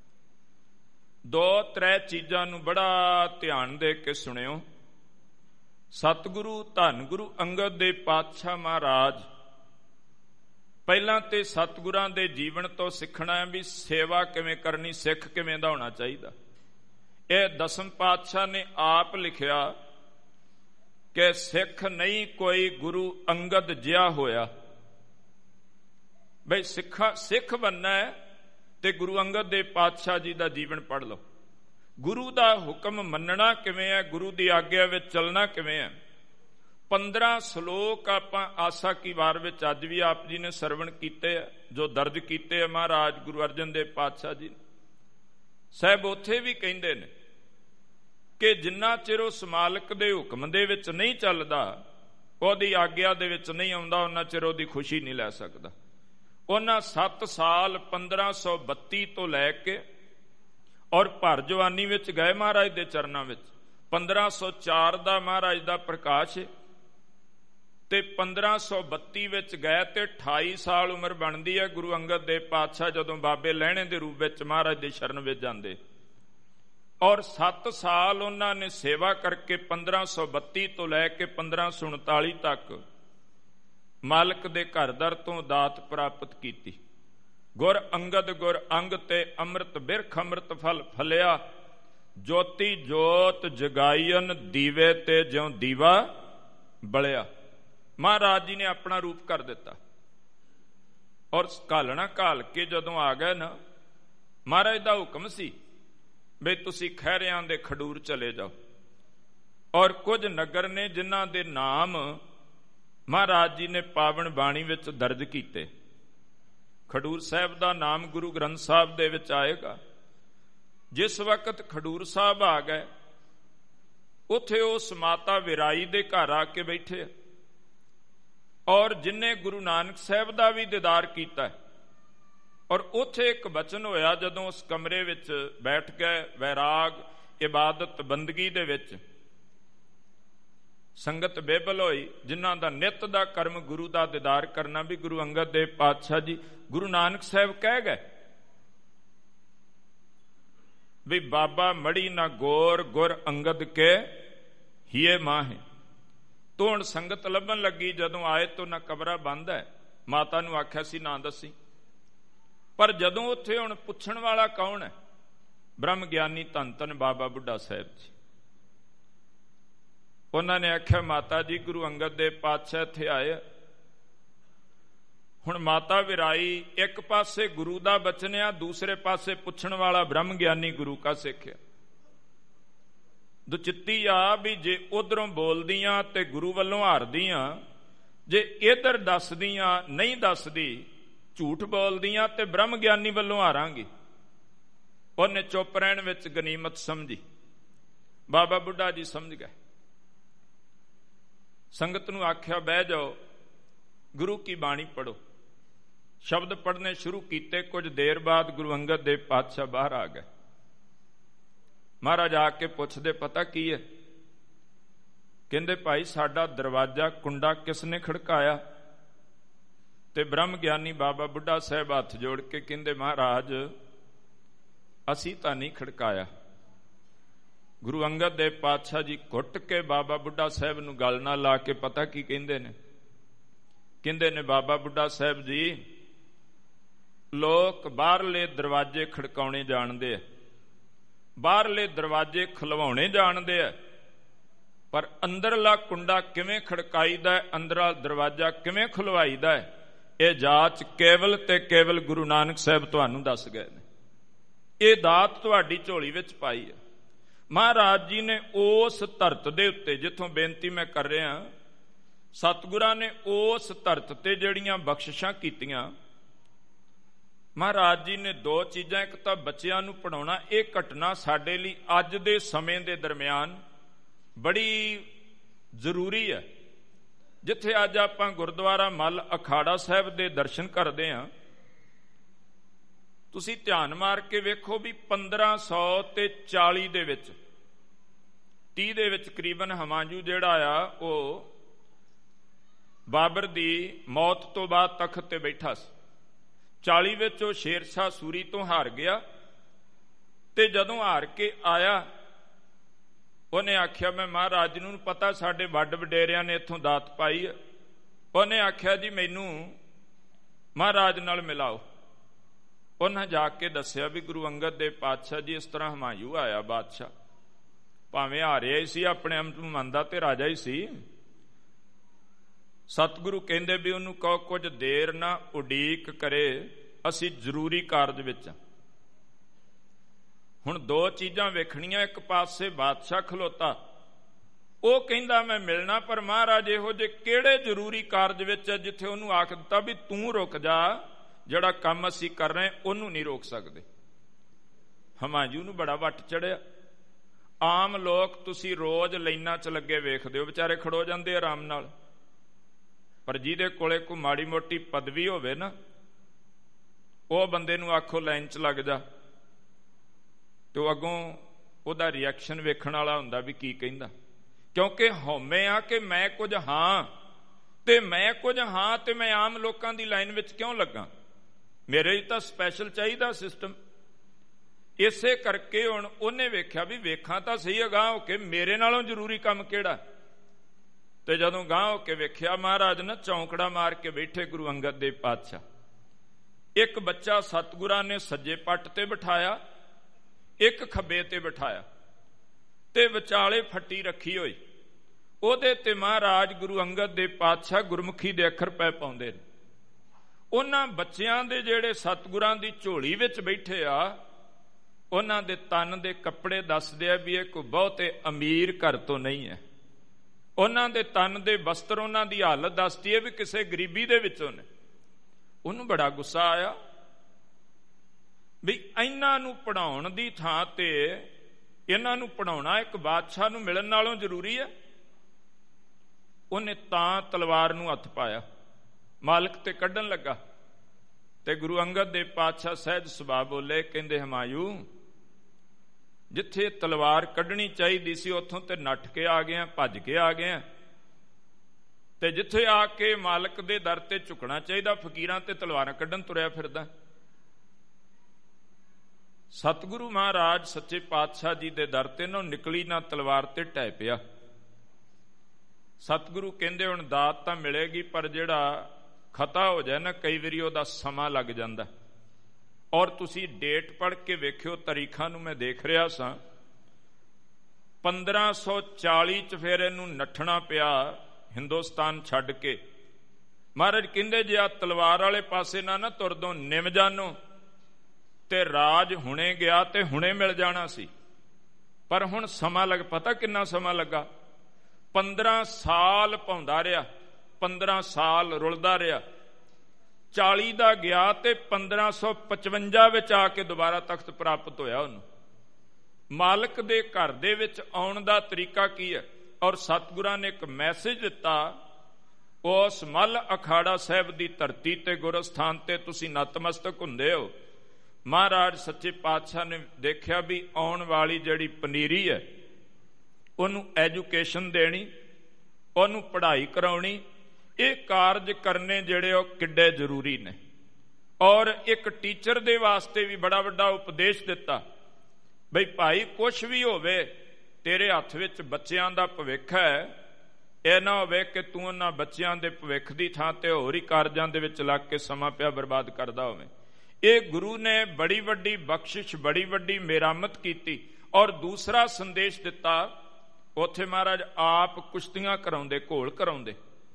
2-3 ਚੀਜ਼ਾਂ ਨੂੰ ਬੜਾ ਧਿਆਨ ਦੇ ਕੇ ਸੁਣਿਓ। ਸਤਿਗੁਰੂ ਧੰਨ ਗੁਰੂ ਅੰਗਦ ਦੇਵ ਪਾਤਸ਼ਾਹ ਮਹਾਰਾਜ ਪਹਿਲਾਂ ਤੇ ਸਤਿਗੁਰਾਂ ਦੇ ਜੀਵਨ ਤੋਂ ਸਿੱਖਣਾ ਹੈ ਵੀ ਸੇਵਾ ਕਿਵੇਂ ਕਰਨੀ, ਸਿੱਖ ਕਿਵੇਂ ਦਾ ਹੋਣਾ ਚਾਹੀਦਾ। ਇਹ ਦਸਮ ਪਾਤਸ਼ਾਹ ਨੇ ਆਪ ਲਿਖਿਆ ਕਿ ਸਿੱਖ ਨਹੀਂ ਕੋਈ ਗੁਰੂ ਅੰਗਦ ਜਿਹਾ ਹੋਇਆ। ਬਈ ਸਿੱਖ ਬਣਨਾ ਹੈ ਤੇ ਗੁਰੂ ਅੰਗਦ ਦੇਵ ਪਾਤਸ਼ਾਹ ਜੀ ਦਾ ਜੀਵਨ ਪੜ੍ਹ ਲਓ। ਗੁਰੂ ਦਾ ਹੁਕਮ ਮੰਨਣਾ ਕਿਵੇਂ ਹੈ, ਗੁਰੂ ਦੀ ਆਗਿਆ ਵਿੱਚ ਚੱਲਣਾ ਕਿਵੇਂ ਹੈ। 15 ਸ਼ਲੋਕ ਆਪਾਂ ਆਸਾ ਕੀ ਵਾਰ ਵਿੱਚ ਅੱਜ ਵੀ ਆਪ ਜੀ ਨੇ ਸਰਵਣ ਕੀਤੇ ਆ, ਜੋ ਦਰਜ ਕੀਤੇ ਆ ਮਹਾਰਾਜ ਗੁਰੂ ਅਰਜਨ ਦੇਵ ਪਾਤਸ਼ਾਹ ਜੀ ਸਾਹਿਬ। ਉੱਥੇ ਵੀ ਕਹਿੰਦੇ ਨੇ ਕਿ ਜਿੰਨਾ ਚਿਰ ਉਸ ਮਾਲਕ ਦੇ ਹੁਕਮ ਦੇ ਵਿੱਚ ਨਹੀਂ ਚੱਲਦਾ, ਉਹਦੀ ਆਗਿਆ ਦੇ ਵਿੱਚ ਨਹੀਂ ਆਉਂਦਾ, ਉਹਨਾਂ ਚਿਰ ਉਹਦੀ ਖੁਸ਼ੀ ਨਹੀਂ ਲੈ ਸਕਦਾ। ਉਹਨਾਂ 7 ਸਾਲ 1532 ਤੋਂ ਲੈ ਕੇ ਔਰ ਭਰ ਜਵਾਨੀ ਵਿੱਚ ਗਏ ਮਹਾਰਾਜ ਦੇ ਚਰਨਾਂ ਵਿੱਚ। 1504 ਦਾ ਮਹਾਰਾਜ ਦਾ ਪ੍ਰਕਾਸ਼ ਤੇ 1532 ਵਿੱਚ ਗਏ ਤੇ 28 ਸਾਲ ਉਮਰ ਬਣਦੀ ਹੈ ਗੁਰੂ ਅੰਗਦ ਦੇਵ ਪਾਤਸ਼ਾਹ ਜਦੋਂ ਬਾਬੇ ਲਹਿਣੇ ਦੇ ਰੂਪ ਵਿੱਚ ਮਹਾਰਾਜ ਦੇ ਸ਼ਰਨ ਵਿੱਚ ਜਾਂਦੇ। ਔਰ 7 ਸਾਲ ਉਹਨਾਂ ਨੇ ਸੇਵਾ ਕਰਕੇ 1532 ਤੋਂ ਲੈ ਕੇ 1539 ਤੱਕ ਮਾਲਕ ਦੇ ਘਰ ਦਰ ਤੋਂ ਦਾਤ ਪ੍ਰਾਪਤ ਕੀਤੀ। ਗੁਰ ਅੰਗਦ ਗੁਰ ਅੰਗ ਤੇ ਅੰਮ੍ਰਿਤ ਬਿਰਖ ਅੰਮ੍ਰਿਤ ਫਲ ਫਲਿਆ, ਜੋਤੀ ਜੋਤ ਜਗਾਈਨ ਦੀਵੇ ਤੇ ਜਿਉਂ ਦੀਵਾ ਬਲਿਆ। ਮਹਾਰਾਜ ਜੀ ਨੇ ਆਪਣਾ ਰੂਪ ਕਰ ਦਿੱਤਾ। ਔਰ ਘਾਲਣਾ ਘਾਲ ਕੇ ਜਦੋਂ ਆ ਗਏ ਨਾ, ਮਹਾਰਾਜ ਦਾ ਹੁਕਮ ਸੀ ਬਈ ਤੁਸੀਂ ਖਹਿਰਿਆਂ ਦੇ ਖਡੂਰ ਚਲੇ ਜਾਓ। ਔਰ ਕੁਝ ਨਗਰ ਨੇ ਜਿਨ੍ਹਾਂ ਦੇ ਨਾਮ ਮਹਾਰਾਜ ਜੀ ਨੇ ਪਾਵਨ ਬਾਣੀ ਵਿੱਚ ਦਰਜ ਕੀਤੇ। ਖਡੂਰ ਸਾਹਿਬ ਦਾ ਨਾਮ ਗੁਰੂ ਗ੍ਰੰਥ ਸਾਹਿਬ ਦੇ ਵਿੱਚ ਆਏਗਾ। ਜਿਸ ਵਕਤ ਖਡੂਰ ਸਾਹਿਬ ਆ ਗਏ, ਉੱਥੇ ਉਸ ਮਾਤਾ ਵਿਰਾਈ ਦੇ ਘਰ ਆ ਕੇ ਬੈਠੇ। ਔਰ ਜਿਨ੍ਹਾਂ ਗੁਰੂ ਨਾਨਕ ਸਾਹਿਬ ਦਾ ਵੀ ਦੀਦਾਰ ਕੀਤਾ, ਔਰ ਉੱਥੇ ਇੱਕ ਬਚਨ ਹੋਇਆ ਜਦੋਂ ਉਸ ਕਮਰੇ ਵਿੱਚ ਬੈਠ ਗਏ, ਵੈਰਾਗ, ਇਬਾਦਤ, ਬੰਦਗੀ ਦੇ ਵਿੱਚ ਸੰਗਤ ਬੇਬਲ ਹੋਈ, ਜਿਨ੍ਹਾਂ ਦਾ ਨਿੱਤ ਦਾ ਕਰਮ ਗੁਰੂ ਦਾ ਦੀਦਾਰ ਕਰਨਾ। ਵੀ ਗੁਰੂ ਅੰਗਦ ਦੇਵ ਪਾਤਸ਼ਾਹ ਜੀ, ਗੁਰੂ ਨਾਨਕ ਸਾਹਿਬ ਕਹਿ ਗਏ ਵੀ ਬਾਬਾ ਮੜੀ ਨਾ ਗੋਰ ਗੁਰ ਅੰਗਦ ਕੇ ਹੀਏ ਮਾਹੇ। ਤੋਂ ਹੁਣ ਸੰਗਤ ਲੱਭਣ ਲੱਗੀ, ਜਦੋਂ ਆਏ ਤੋਂ ਨਾ ਕਮਰਾ ਬੰਦ ਹੈ। ਮਾਤਾ ਨੂੰ ਆਖਿਆ ਸੀ ਨਾ ਦੱਸੀ, ਪਰ ਜਦੋਂ ਉੱਥੇ ਹੁਣ ਪੁੱਛਣ ਵਾਲਾ ਕੌਣ ਹੈ? ਬ੍ਰਹਮ ਗਿਆਨੀ ਧੰਨ ਧੰਨ ਬਾਬਾ ਬੁੱਢਾ ਸਾਹਿਬ ਜੀ। ਉਹਨਾਂ ਨੇ ਆਖਿਆ ਮਾਤਾ ਜੀ ਗੁਰੂ ਅੰਗਦ ਦੇਵ ਪਾਤਸ਼ਾਹ ਇੱਥੇ ਆਏ। ਹੁਣ ਮਾਤਾ ਵਿਰਾਈ, ਇੱਕ ਪਾਸੇ ਗੁਰੂ ਦਾ ਬਚਨ ਆ, ਦੂਸਰੇ ਪਾਸੇ ਪੁੱਛਣ ਵਾਲਾ ਬ੍ਰਹਮ ਗਿਆਨੀ ਗੁਰੂ ਕਾ ਸਿੱਖ ਆ। ਦੁਚਿੱਤੀ ਆ ਵੀ ਜੇ ਉਧਰੋਂ ਬੋਲਦੀਆਂ ਤੇ ਗੁਰੂ ਵੱਲੋਂ ਹਾਰਦੀਆਂ, ਜੇ ਇਧਰ ਦੱਸਦੀਆਂ ਨਹੀਂ ਦੱਸਦੀ, ਝੂਠ ਬੋਲਦੀਆਂ ਤੇ ਬ੍ਰਹਮ ਗਿਆਨੀ ਵੱਲੋਂ ਹਾਰਾਂਗੀ। ਉਹਨੇ ਚੁੱਪ ਰਹਿਣ ਵਿੱਚ ਗਨੀਮਤ ਸਮਝੀ। ਬਾਬਾ ਬੁੱਢਾ ਜੀ ਸਮਝ ਗਏ। ਸੰਗਤ ਨੂੰ ਆਖਿਆ ਬਹਿ ਜਾਓ, ਗੁਰੂ ਕੀ ਬਾਣੀ ਪੜੋ। ਸ਼ਬਦ ਪੜ੍ਹਨੇ ਸ਼ੁਰੂ ਕੀਤੇ। ਕੁਝ ਦੇਰ ਬਾਅਦ ਗੁਰੂ ਅੰਗਦ ਦੇਵ ਪਾਤਸ਼ਾਹ ਬਾਹਰ ਆ ਗਏ। ਮਹਾਰਾਜ ਆ ਕੇ ਪੁੱਛਦੇ ਪਤਾ ਕੀ ਹੈ? ਕਹਿੰਦੇ ਭਾਈ ਸਾਡਾ ਦਰਵਾਜ਼ਾ ਕੁੰਡਾ ਕਿਸ ਨੇ ਖੜਕਾਇਆ? ਤੇ ਬ੍ਰਹਮ ਗਿਆਨੀ ਬਾਬਾ ਬੁੱਢਾ ਸਾਹਿਬ ਹੱਥ ਜੋੜ ਕੇ ਕਹਿੰਦੇ ਮਹਾਰਾਜ ਅਸੀਂ ਤਾਂ ਨਹੀਂ ਖੜਕਾਇਆ। ਗੁਰੂ ਅੰਗਦ ਦੇਵ ਪਾਤਸ਼ਾਹ ਜੀ ਘੁੱਟ ਕੇ ਬਾਬਾ ਬੁੱਢਾ ਸਾਹਿਬ ਨੂੰ ਗੱਲ ਨਾਲ ਲਾ ਕੇ ਪਤਾ ਕੀ ਕਹਿੰਦੇ ਨੇ? ਕਹਿੰਦੇ ਨੇ ਬਾਬਾ ਬੁੱਢਾ ਸਾਹਿਬ ਜੀ, ਲੋਕ ਬਾਹਰਲੇ ਦਰਵਾਜ਼ੇ ਖੜਕਾਉਣੇ ਜਾਣਦੇ ਆ, ਬਾਹਰਲੇ ਦਰਵਾਜ਼ੇ ਖੁਲਵਾਉਣੇ ਜਾਣਦੇ ਆ, ਪਰ ਅੰਦਰਲਾ ਕੁੰਡਾ ਕਿਵੇਂ ਖੜਕਾਈਦਾ ਹੈ, ਅੰਦਰਲਾ ਦਰਵਾਜ਼ਾ ਕਿਵੇਂ ਖੁਲਵਾਈਦਾ ਹੈ, ਇਹ ਜਾਚ ਕੇਵਲ ਤੇ ਕੇਵਲ ਗੁਰੂ ਨਾਨਕ ਸਾਹਿਬ ਤੁਹਾਨੂੰ ਦੱਸ ਗਏ ਨੇ। ਇਹ ਦਾਤ ਤੁਹਾਡੀ ਝੋਲੀ ਵਿੱਚ ਪਾਈ ਹੈ। ਮਹਾਰਾਜ ਜੀ ਨੇ ਉਸ ਧਰਤ ਦੇ ਉੱਤੇ, ਜਿੱਥੋਂ ਬੇਨਤੀ ਮੈਂ ਕਰ ਰਿਹਾ, ਸਤਿਗੁਰਾਂ ਨੇ ਉਸ ਧਰਤ ਤੇ ਜਿਹੜੀਆਂ ਬਖਸ਼ਿਸ਼ਾਂ ਕੀਤੀਆਂ, ਮਹਾਰਾਜ ਜੀ ਨੇ ਦੋ ਚੀਜ਼ਾਂ, ਇੱਕ ਤਾਂ ਬੱਚਿਆਂ ਨੂੰ ਪੜ੍ਹਾਉਣਾ। ਇਹ ਘਟਨਾ ਸਾਡੇ ਲਈ ਅੱਜ ਦੇ ਸਮੇਂ ਦੇ ਦਰਮਿਆਨ ਬੜੀ ਜ਼ਰੂਰੀ ਹੈ। ਜਿੱਥੇ ਅੱਜ ਆਪਾਂ ਗੁਰਦੁਆਰਾ ਮੱਲ ਅਖਾੜਾ ਸਾਹਿਬ ਦੇ ਦਰਸ਼ਨ ਕਰਦੇ ਹਾਂ, ਤੁਸੀਂ ਧਿਆਨ ਮਾਰ ਕੇ ਵੇਖੋ ਵੀ 1540 ਦੇ ਵਿੱਚ 30 ਦੇ ਵਿੱਚ ਕਰੀਬਨ ਹਮਾਯੂ ਜਿਹੜਾ ਆ ਉਹ ਬਾਬਰ ਦੀ ਮੌਤ ਤੋਂ ਬਾਅਦ ਤਖਤ ਤੇ ਬੈਠਾ ਸੀ। 40 ਵਿੱਚ ਉਹ ਸ਼ੇਰ ਸ਼ਾਹ ਸੂਰੀ ਤੋਂ ਹਾਰ ਗਿਆ, ਤੇ ਜਦੋਂ ਹਾਰ ਕੇ ਆਇਆ ਉਹਨੇ ਆਖਿਆ ਮੈਂ ਮਹਾਰਾਜ ਜੀ ਨੂੰ ਪਤਾ ਸਾਡੇ ਵੱਡ ਵਡੇਰਿਆਂ ਨੇ ਇੱਥੋਂ ਦਾਤ ਪਾਈ ਹੈ। ਉਹਨੇ ਆਖਿਆ ਜੀ ਮੈਨੂੰ ਮਹਾਰਾਜ ਨਾਲ ਮਿਲਾਓ। ਉਹਨਾਂ ਜਾ ਕੇ ਦੱਸਿਆ ਵੀ ਗੁਰੂ ਅੰਗਦ ਦੇਵ ਪਾਤਸ਼ਾਹ ਜੀ ਇਸ ਤਰ੍ਹਾਂ ਹਮਾਯੂ ਆਇਆ ਬਾਦਸ਼ਾਹ, ਭਾਵੇਂ ਹਾਰਿਆ ਹੀ ਸੀ, ਆਪਣੇ ਆਪ ਨੂੰ ਮੰਨਦਾ ਤੇ ਰਾਜਾ ਹੀ ਸੀ। ਸਤਿਗੁਰੂ ਕਹਿੰਦੇ ਵੀ ਉਹਨੂੰ ਕਹੋ ਕੁਝ ਦੇਰ ਨਾ ਉਡੀਕ ਕਰੇ, ਅਸੀਂ ਜ਼ਰੂਰੀ ਕਾਰਜ ਵਿੱਚ। ਹੁਣ ਦੋ ਚੀਜ਼ਾਂ ਵੇਖਣੀਆਂ। ਇੱਕ ਪਾਸੇ ਬਾਦਸ਼ਾਹ ਖਲੋਤਾ, ਉਹ ਕਹਿੰਦਾ ਮੈਂ ਮਿਲਣਾ, ਪਰ ਮਹਾਰਾਜ ਇਹੋ ਜਿਹੇ ਕਿਹੜੇ ਜ਼ਰੂਰੀ ਕਾਰਜ ਵਿੱਚ ਜਿੱਥੇ ਉਹਨੂੰ ਆਖ ਦਿੱਤਾ ਵੀ ਤੂੰ ਰੁਕ ਜਾ, ਜਿਹੜਾ ਕੰਮ ਅਸੀਂ ਕਰ ਰਹੇ ਉਹਨੂੰ ਨਹੀਂ ਰੋਕ ਸਕਦੇ। ਹਮਾਯੂ ਨੂੰ ਬੜਾ ਵੱਟ ਚੜਿਆ। ਆਮ ਲੋਕ ਤੁਸੀਂ ਰੋਜ਼ ਲਾਈਨਾਂ 'ਚ ਲੱਗੇ ਵੇਖਦੇ ਹੋ, ਵਿਚਾਰੇ ਖੜੋ ਜਾਂਦੇ ਆਰਾਮ ਨਾਲ, ਪਰ ਜਿਹਦੇ ਕੋਲੇ ਕੋਈ ਮਾੜੀ ਮੋਟੀ ਪਦਵੀ ਹੋਵੇ ਨਾ, ਉਹ ਬੰਦੇ ਨੂੰ ਆਖੋ ਲਾਈਨ 'ਚ ਲੱਗ ਜਾ, ਤੇ ਉਹ ਅੱਗੋਂ ਉਹਦਾ ਰਿਐਕਸ਼ਨ ਵੇਖਣ ਵਾਲਾ ਹੁੰਦਾ ਵੀ ਕੀ ਕਹਿੰਦਾ। ਕਿਉਂਕਿ ਹਉਮੈ ਆ ਕਿ ਮੈਂ ਕੁਝ ਹਾਂ, ਤੇ ਮੈਂ ਕੁਝ ਹਾਂ ਤੇ ਮੈਂ ਆਮ ਲੋਕਾਂ ਦੀ ਲਾਈਨ ਵਿੱਚ ਕਿਉਂ ਲੱਗਾ, ਮੇਰੇ ਲਈ ਤਾਂ ਸਪੈਸ਼ਲ ਚਾਹੀਦਾ ਸਿਸਟਮ। ਇਸੇ ਕਰਕੇ ਹੁਣ ਉਹਨੇ ਵੇਖਿਆ ਵੀ ਵੇਖਾਂ ਤਾਂ ਸਹੀ ਅਗਾਂਹ ਹੋ ਕੇ ਮੇਰੇ ਨਾਲੋਂ ਜ਼ਰੂਰੀ ਕੰਮ ਕਿਹੜਾ। ਤੇ ਜਦੋਂ ਗਾਂਹ ਹੋ ਕੇ ਵੇਖਿਆ, ਮਹਾਰਾਜ ਨੇ ਚੌਂਕੜਾ ਮਾਰ ਕੇ ਬੈਠੇ ਗੁਰੂ ਅੰਗਦ ਦੇਵ ਪਾਤਸ਼ਾਹ। ਇੱਕ ਬੱਚਾ ਸਤਿਗੁਰਾਂ ਨੇ ਸੱਜੇ ਪੱਟ ਤੇ ਬਿਠਾਇਆ, ਇੱਕ ਖੱਬੇ ਤੇ ਬਿਠਾਇਆ, ਤੇ ਵਿਚਾਲੇ ਫੱਟੀ ਰੱਖੀ ਹੋਈ। ਉਹਦੇ ਤੇ ਮਹਾਰਾਜ ਗੁਰੂ ਅੰਗਦ ਦੇਵ ਪਾਤਸ਼ਾਹ ਗੁਰਮੁਖੀ ਦੇ ਅੱਖਰ ਪੈ ਪਾਉਂਦੇ ਨੇ। ਉਹਨਾਂ ਬੱਚਿਆਂ ਦੇ ਜਿਹੜੇ ਸਤਿਗੁਰਾਂ ਦੀ ਝੋਲੀ ਵਿੱਚ ਬੈਠੇ ਆ, ਉਹਨਾਂ ਦੇ ਤਨ ਦੇ ਕੱਪੜੇ ਦੱਸਦੇ ਆ ਵੀ ਇਹ ਕੋਈ ਬਹੁਤੇ ਅਮੀਰ ਘਰ ਤੋਂ ਨਹੀਂ ਹੈ। ਉਹਨਾਂ ਦੇ ਤਨ ਦੇ ਵਸਤਰ, ਉਹਨਾਂ ਦੀ ਹਾਲਤ ਦੱਸਦੀ ਹੈ ਵੀ ਕਿਸੇ ਗਰੀਬੀ ਦੇ ਵਿੱਚੋਂ ਨੇ। ਉਹਨੂੰ ਬੜਾ ਗੁੱਸਾ ਆਇਆ ਵੀ ਇਹਨਾਂ ਨੂੰ ਪੜ੍ਹਾਉਣ ਦੀ ਥਾਂ ਤੇ ਇਹਨਾਂ ਨੂੰ ਪੜ੍ਹਾਉਣਾ ਇੱਕ ਬਾਦਸ਼ਾਹ ਨੂੰ ਮਿਲਣ ਨਾਲੋਂ ਜ਼ਰੂਰੀ ਹੈ। ਉਹਨੇ ਤਾਂ ਤਲਵਾਰ ਨੂੰ ਹੱਥ ਪਾਇਆ, ਮਾਲਕ ਤੇ ਕੱਢਣ ਲੱਗਾ, ਤੇ ਗੁਰੂ ਅੰਗਦ ਦੇਵ ਪਾਤਸ਼ਾਹ ਸਹਿਜ ਸੁਭਾਅ ਬੋਲੇ, ਕਹਿੰਦੇ ਹਮਾਯੂ, ਜਿੱਥੇ ਤਲਵਾਰ ਕੱਢਣੀ ਚਾਹੀਦੀ ਸੀ ਉੱਥੋਂ ਤੇ ਨੱਠ ਕੇ ਆ ਗਏ, ਭੱਜ ਕੇ ਆ ਗਏ, ਤੇ ਜਿੱਥੇ ਆ ਕੇ ਮਾਲਕ ਦੇ ਦਰ ਤੇ ਝੁਕਣਾ ਚਾਹੀਦਾ, ਫਕੀਰਾਂ ਤੇ ਤਲਵਾਰਾਂ ਕੱਢਣ ਤੁਰਿਆ ਫਿਰਦਾ। ਸਤਿਗੁਰੂ ਮਹਾਰਾਜ ਸੱਚੇ ਪਾਤਸ਼ਾਹ ਜੀ ਦੇ ਦਰ ਤੇ ਨਾ ਨਿਕਲੀ ਨਾ ਤਲਵਾਰ ਤੇ ਢਹਿ ਪਿਆ। ਸਤਿਗੁਰੂ ਕਹਿੰਦੇ ਹੁਣ ਦਾਤ ਤਾਂ ਮਿਲੇਗੀ, ਪਰ ਜਿਹੜਾ ਖਤਾ ਹੋ ਜਾਏ ਨਾ ਕਈ ਵਾਰੀ ਉਹਦਾ ਸਮਾਂ ਲੱਗ ਜਾਂਦਾ। ਔਰ ਤੁਸੀਂ ਡੇਟ ਪੜ੍ਹ ਕੇ ਵੇਖਿਓ, ਤਾਰੀਖਾਂ ਨੂੰ ਮੈਂ ਦੇਖ ਰਿਹਾ ਸਾਂ, 1540 ਚ ਫਿਰ ਇਹਨੂੰ ਨੱਠਣਾ ਪਿਆ ਹਿੰਦੁਸਤਾਨ ਛੱਡ ਕੇ। ਮਹਾਰਾਜ ਕਹਿੰਦੇ ਜੇ ਆ ਤਲਵਾਰ ਵਾਲੇ ਪਾਸੇ ਨਾ ਤੁਰਦੋਂ ਨਿਮ ਜਾਨੋ ਤੇ ਰਾਜ ਹੁਣੇ ਗਿਆ ਤੇ ਹੁਣੇ ਮਿਲ ਜਾਣਾ ਸੀ। ਪਰ ਹੁਣ ਸਮਾਂ ਲੱਗ, ਪਤਾ ਕਿੰਨਾ ਸਮਾਂ ਲੱਗਾ? 15 ਸਾਲ ਪਾਉਂਦਾ ਰਿਹਾ, 15 ਸਾਲ ਰੁਲਦਾ ਰਿਹਾ। 40 ਦਾ ਗਿਆ ਤੇ 1555 ਵਿੱਚ ਆ ਕੇ ਦੁਬਾਰਾ ਤਖਤ ਪ੍ਰਾਪਤ ਹੋਇਆ ਉਹਨੂੰ। ਮਾਲਕ ਦੇ ਘਰ ਦੇ ਵਿੱਚ ਆਉਣ ਦਾ ਤਰੀਕਾ ਕੀ ਹੈ? ਔਰ ਸਤਿਗੁਰਾਂ ਨੇ ਇੱਕ ਮੈਸੇਜ ਦਿੱਤਾ, ਉਸ ਮੱਲ ਅਖਾੜਾ ਸਾਹਿਬ ਦੀ ਧਰਤੀ ਤੇ ਗੁਰਸਥਾਨ ਤੇ ਤੁਸੀਂ ਨਤਮਸਤਕ ਹੁੰਦੇ ਹੋ। ਮਹਾਰਾਜ ਸੱਚੇ ਪਾਤਸ਼ਾਹ ਨੇ ਦੇਖਿਆ ਵੀ ਆਉਣ ਵਾਲੀ ਜਿਹੜੀ ਪਨੀਰੀ ਹੈ ਉਹਨੂੰ ਐਜੂਕੇਸ਼ਨ ਦੇਣੀ, ਉਹਨੂੰ ਪੜ੍ਹਾਈ ਕਰਾਉਣੀ, ਇਹ ਕਾਰਜ ਕਰਨੇ ਜਿਹੜੇ ਉਹ ਕਿੱਡੇ ਜ਼ਰੂਰੀ ਨੇ। ਔਰ ਇੱਕ ਟੀਚਰ ਦੇ ਵਾਸਤੇ ਵੀ ਬੜਾ ਵੱਡਾ ਉਪਦੇਸ਼ ਦਿੱਤਾ, ਬਈ ਭਾਈ ਕੁਛ ਵੀ ਹੋਵੇ ਤੇਰੇ ਹੱਥ ਵਿੱਚ ਬੱਚਿਆਂ ਦਾ ਭਵਿੱਖ ਹੈ, ਇਹ ਨਾ ਹੋਵੇ ਕਿ ਤੂੰ ਉਹਨਾਂ ਬੱਚਿਆਂ ਦੇ ਭਵਿੱਖ ਦੀ ਥਾਂ ਤੇ ਹੋਰ ਹੀ ਕਾਰਜਾਂ ਦੇ ਵਿੱਚ ਲੱਗ ਕੇ ਸਮਾਂ ਪਿਆ ਬਰਬਾਦ ਕਰਦਾ ਹੋਵੇ। ਇਹ ਗੁਰੂ ਨੇ ਬੜੀ ਵੱਡੀ ਬਖਸ਼ਿਸ਼, ਬੜੀ ਵੱਡੀ ਮੇਰਾਮਤ ਕੀਤੀ। ਔਰ ਦੂਸਰਾ ਸੰਦੇਸ਼ ਦਿੱਤਾ, ਉੱਥੇ ਮਹਾਰਾਜ ਆਪ ਕੁਸ਼ਤੀਆਂ ਕਰਾਉਂਦੇ, ਘੋਲ ਕਰਾਉਂਦੇ।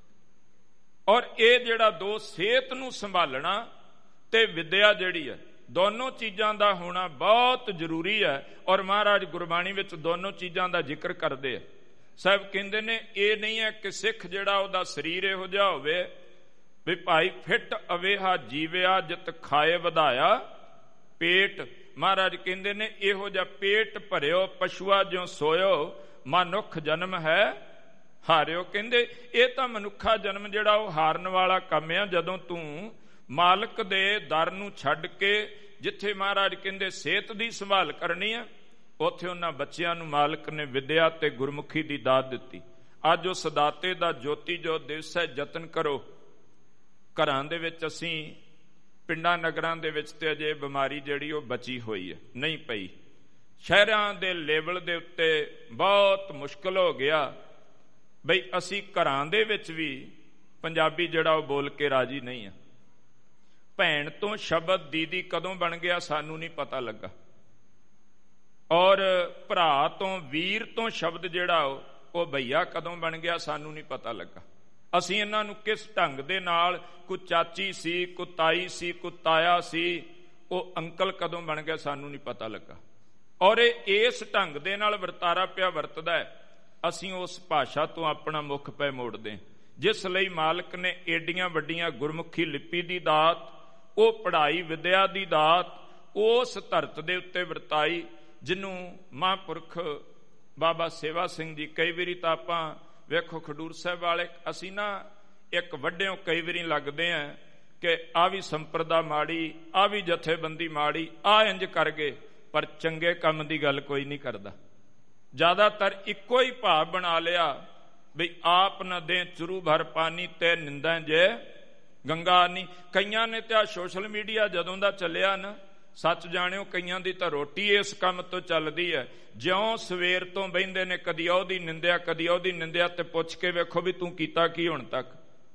ਔਰ ਇਹ ਜਿਹੜਾ ਦੋ, ਸਿਹਤ ਨੂੰ ਸੰਭਾਲਣਾ ਤੇ ਵਿਦਿਆ ਜਿਹੜੀ ਹੈ, ਦੋਨੋਂ ਚੀਜ਼ਾਂ ਦਾ ਹੋਣਾ ਬਹੁਤ ਜ਼ਰੂਰੀ ਹੈ। ਔਰ ਮਹਾਰਾਜ ਗੁਰਬਾਣੀ ਵਿੱਚ ਦੋਨੋਂ ਚੀਜ਼ਾਂ ਦਾ ਜ਼ਿਕਰ ਕਰਦੇ ਆ। ਸਾਹਿਬ ਕਹਿੰਦੇ ਨੇ ਇਹ ਨਹੀਂ ਹੈ ਕਿ ਸਿੱਖ ਜਿਹੜਾ ਉਹਦਾ ਸਰੀਰ ਇਹੋ ਜਿਹਾ ਹੋਵੇ ਵੀ ਭਾਈ ਫਿੱਟ ਅਵੇਹਾ ਜੀਵਿਆ ਜਿਤ ਖਾਏ ਵਧਾਇਆ ਪੇਟ। ਮਹਾਰਾਜ ਕਹਿੰਦੇ ਨੇ ਇਹੋ ਜਿਹਾ ਪੇਟ ਭਰਿਓ ਪਸ਼ੂਆ ਜਿਉ ਸੋਇਓ ਮਨੁੱਖ ਜਨਮ ਹੈ ਹਾਰਿਓ। ਕਹਿੰਦੇ ਇਹ ਤਾਂ ਮਨੁੱਖਾ ਜਨਮ ਜਿਹੜਾ ਉਹ ਹਾਰਨ ਵਾਲਾ ਕੰਮ ਆ, ਜਦੋਂ ਤੂੰ ਮਾਲਕ ਦੇ ਦਰ ਨੂੰ ਛੱਡ ਕੇ ਜਿੱਥੇ ਮਹਾਰਾਜ ਕਹਿੰਦੇ ਸਿਹਤ ਦੀ ਸੰਭਾਲ ਕਰਨੀ ਆ, ਉੱਥੇ ਉਹਨਾਂ ਬੱਚਿਆਂ ਨੂੰ ਮਾਲਕ ਨੇ ਵਿਦਿਆ ਤੇ ਗੁਰਮੁਖੀ ਦੀ ਦਾਤ ਦਿੱਤੀ। ਅੱਜ ਉਸ ਦਾਤੇ ਦਾ ਜੋਤੀ ਜੋ ਦਿਵਸ ਹੈ, ਯਤਨ ਕਰੋ। ਘਰਾਂ ਦੇ ਵਿੱਚ ਅਸੀਂ ਪਿੰਡਾਂ ਨਗਰਾਂ ਦੇ ਵਿੱਚ ਤੇ ਅਜੇ ਬਿਮਾਰੀ ਜਿਹੜੀ ਉਹ ਬਚੀ ਹੋਈ ਹੈ, ਨਹੀਂ ਪਈ। ਸ਼ਹਿਰਾਂ ਦੇ ਲੈਵਲ ਦੇ ਉੱਤੇ ਬਹੁਤ ਮੁਸ਼ਕਲ ਹੋ ਗਿਆ ਬਈ ਅਸੀਂ ਘਰਾਂ ਦੇ ਵਿੱਚ ਵੀ ਪੰਜਾਬੀ ਜਿਹੜਾ ਉਹ ਬੋਲ ਕੇ ਰਾਜੀ ਨਹੀਂ ਆ। ਭੈਣ ਤੋਂ ਸ਼ਬਦ ਦੀਦੀ ਕਦੋਂ ਬਣ ਗਿਆ ਸਾਨੂੰ ਨਹੀਂ ਪਤਾ ਲੱਗਾ। ਔਰ ਭਰਾ ਤੋਂ, ਵੀਰ ਤੋਂ ਸ਼ਬਦ ਜਿਹੜਾ ਉਹ ਭਈਆ ਕਦੋਂ ਬਣ ਗਿਆ ਸਾਨੂੰ ਨਹੀਂ ਪਤਾ ਲੱਗਾ। ਅਸੀਂ ਇਹਨਾਂ ਨੂੰ ਕਿਸ ਢੰਗ ਦੇ ਨਾਲ, ਕੋਈ ਚਾਚੀ ਸੀ, ਕੋਈ ਤਾਈ ਸੀ, ਕੋਈ ਤਾਇਆ ਸੀ, ਉਹ ਅੰਕਲ ਕਦੋਂ ਬਣ ਗਿਆ ਸਾਨੂੰ ਨਹੀਂ ਪਤਾ ਲੱਗਾ। ਔਰ ਇਹ ਇਸ ਢੰਗ ਦੇ ਨਾਲ ਵਰਤਾਰਾ ਪਿਆ ਵਰਤਦਾ ਹੈ, ਅਸੀਂ ਉਸ ਭਾਸ਼ਾ ਤੋਂ ਆਪਣਾ ਮੁੱਖ ਪੈ ਮੋੜਦੇ। ਜਿਸ ਲਈ ਮਾਲਕ ਨੇ ਏਡੀਆਂ ਵੱਡੀਆਂ ਗੁਰਮੁਖੀ ਲਿਪੀ ਦੀ ਦਾਤ, ਉਹ ਪੜ੍ਹਾਈ ਵਿਦਿਆ ਦੀ ਦਾਤ ਉਸ ਧਰਤ ਦੇ ਉੱਤੇ ਵਰਤਾਈ, ਜਿਹਨੂੰ ਮਹਾਂਪੁਰਖ ਬਾਬਾ ਸੇਵਾ ਸਿੰਘ ਜੀ, ਕਈ ਵਾਰੀ ਤਾਂ ਆਪਾਂ ਵੇਖੋ ਖਡੂਰ ਸਾਹਿਬ ਵਾਲੇ ਅਸੀਂ ਨਾ ਇੱਕ ਵੱਡਿਓਂ ਕਈ ਵਾਰੀ ਲੱਗਦੇ ਆ ਕਿ ਆ ਵੀ ਸੰਪਰਦਾ ਮਾੜੀ, ਆ ਵੀ ਜਥੇਬੰਦੀ ਮਾੜੀ, ਆ ਇੰਜ ਕਰ ਗਏ, ਪਰ ਚੰਗੇ ਕੰਮ ਦੀ ਗੱਲ ਕੋਈ ਨਹੀਂ ਕਰਦਾ। ਜ਼ਿਆਦਾਤਰ ਇੱਕੋ ਹੀ ਭਾਵ ਬਣਾ ਲਿਆ ਵੀ ਆਪ ਨਾ ਦੇ ਚੁਰੂ ਭਰ ਪਾਣੀ ਤੇ ਨਿੰਦਾ ਜੇ ਗੰਗਾ ਨਹੀਂ। ਕਈਆਂ ਨੇ ਤੇ ਆ ਸੋਸ਼ਲ ਮੀਡੀਆ ਜਦੋਂ ਦਾ ਚੱਲਿਆ ਨਾ, ਸੱਚ ਜਾਣਿਓ ਕਈਆਂ ਦੀ ਤਾਂ ਰੋਟੀ ਇਸ ਕੰਮ ਤੋਂ ਚੱਲਦੀ ਹੈ। ਜਿਉਂ ਸਵੇਰ ਤੋਂ ਬਹਿੰਦੇ ਨੇ, ਕਦੀ ਉਹਦੀ ਨਿੰਦਿਆ, ਕਦੀ ਉਹਦੀ ਨਿੰਦਿਆ, ਤੇ ਪੁੱਛ ਕੇ ਵੇਖੋ ਵੀ ਤੂੰ ਕੀਤਾ ਕੀ ਹੁਣ ਤੱਕ,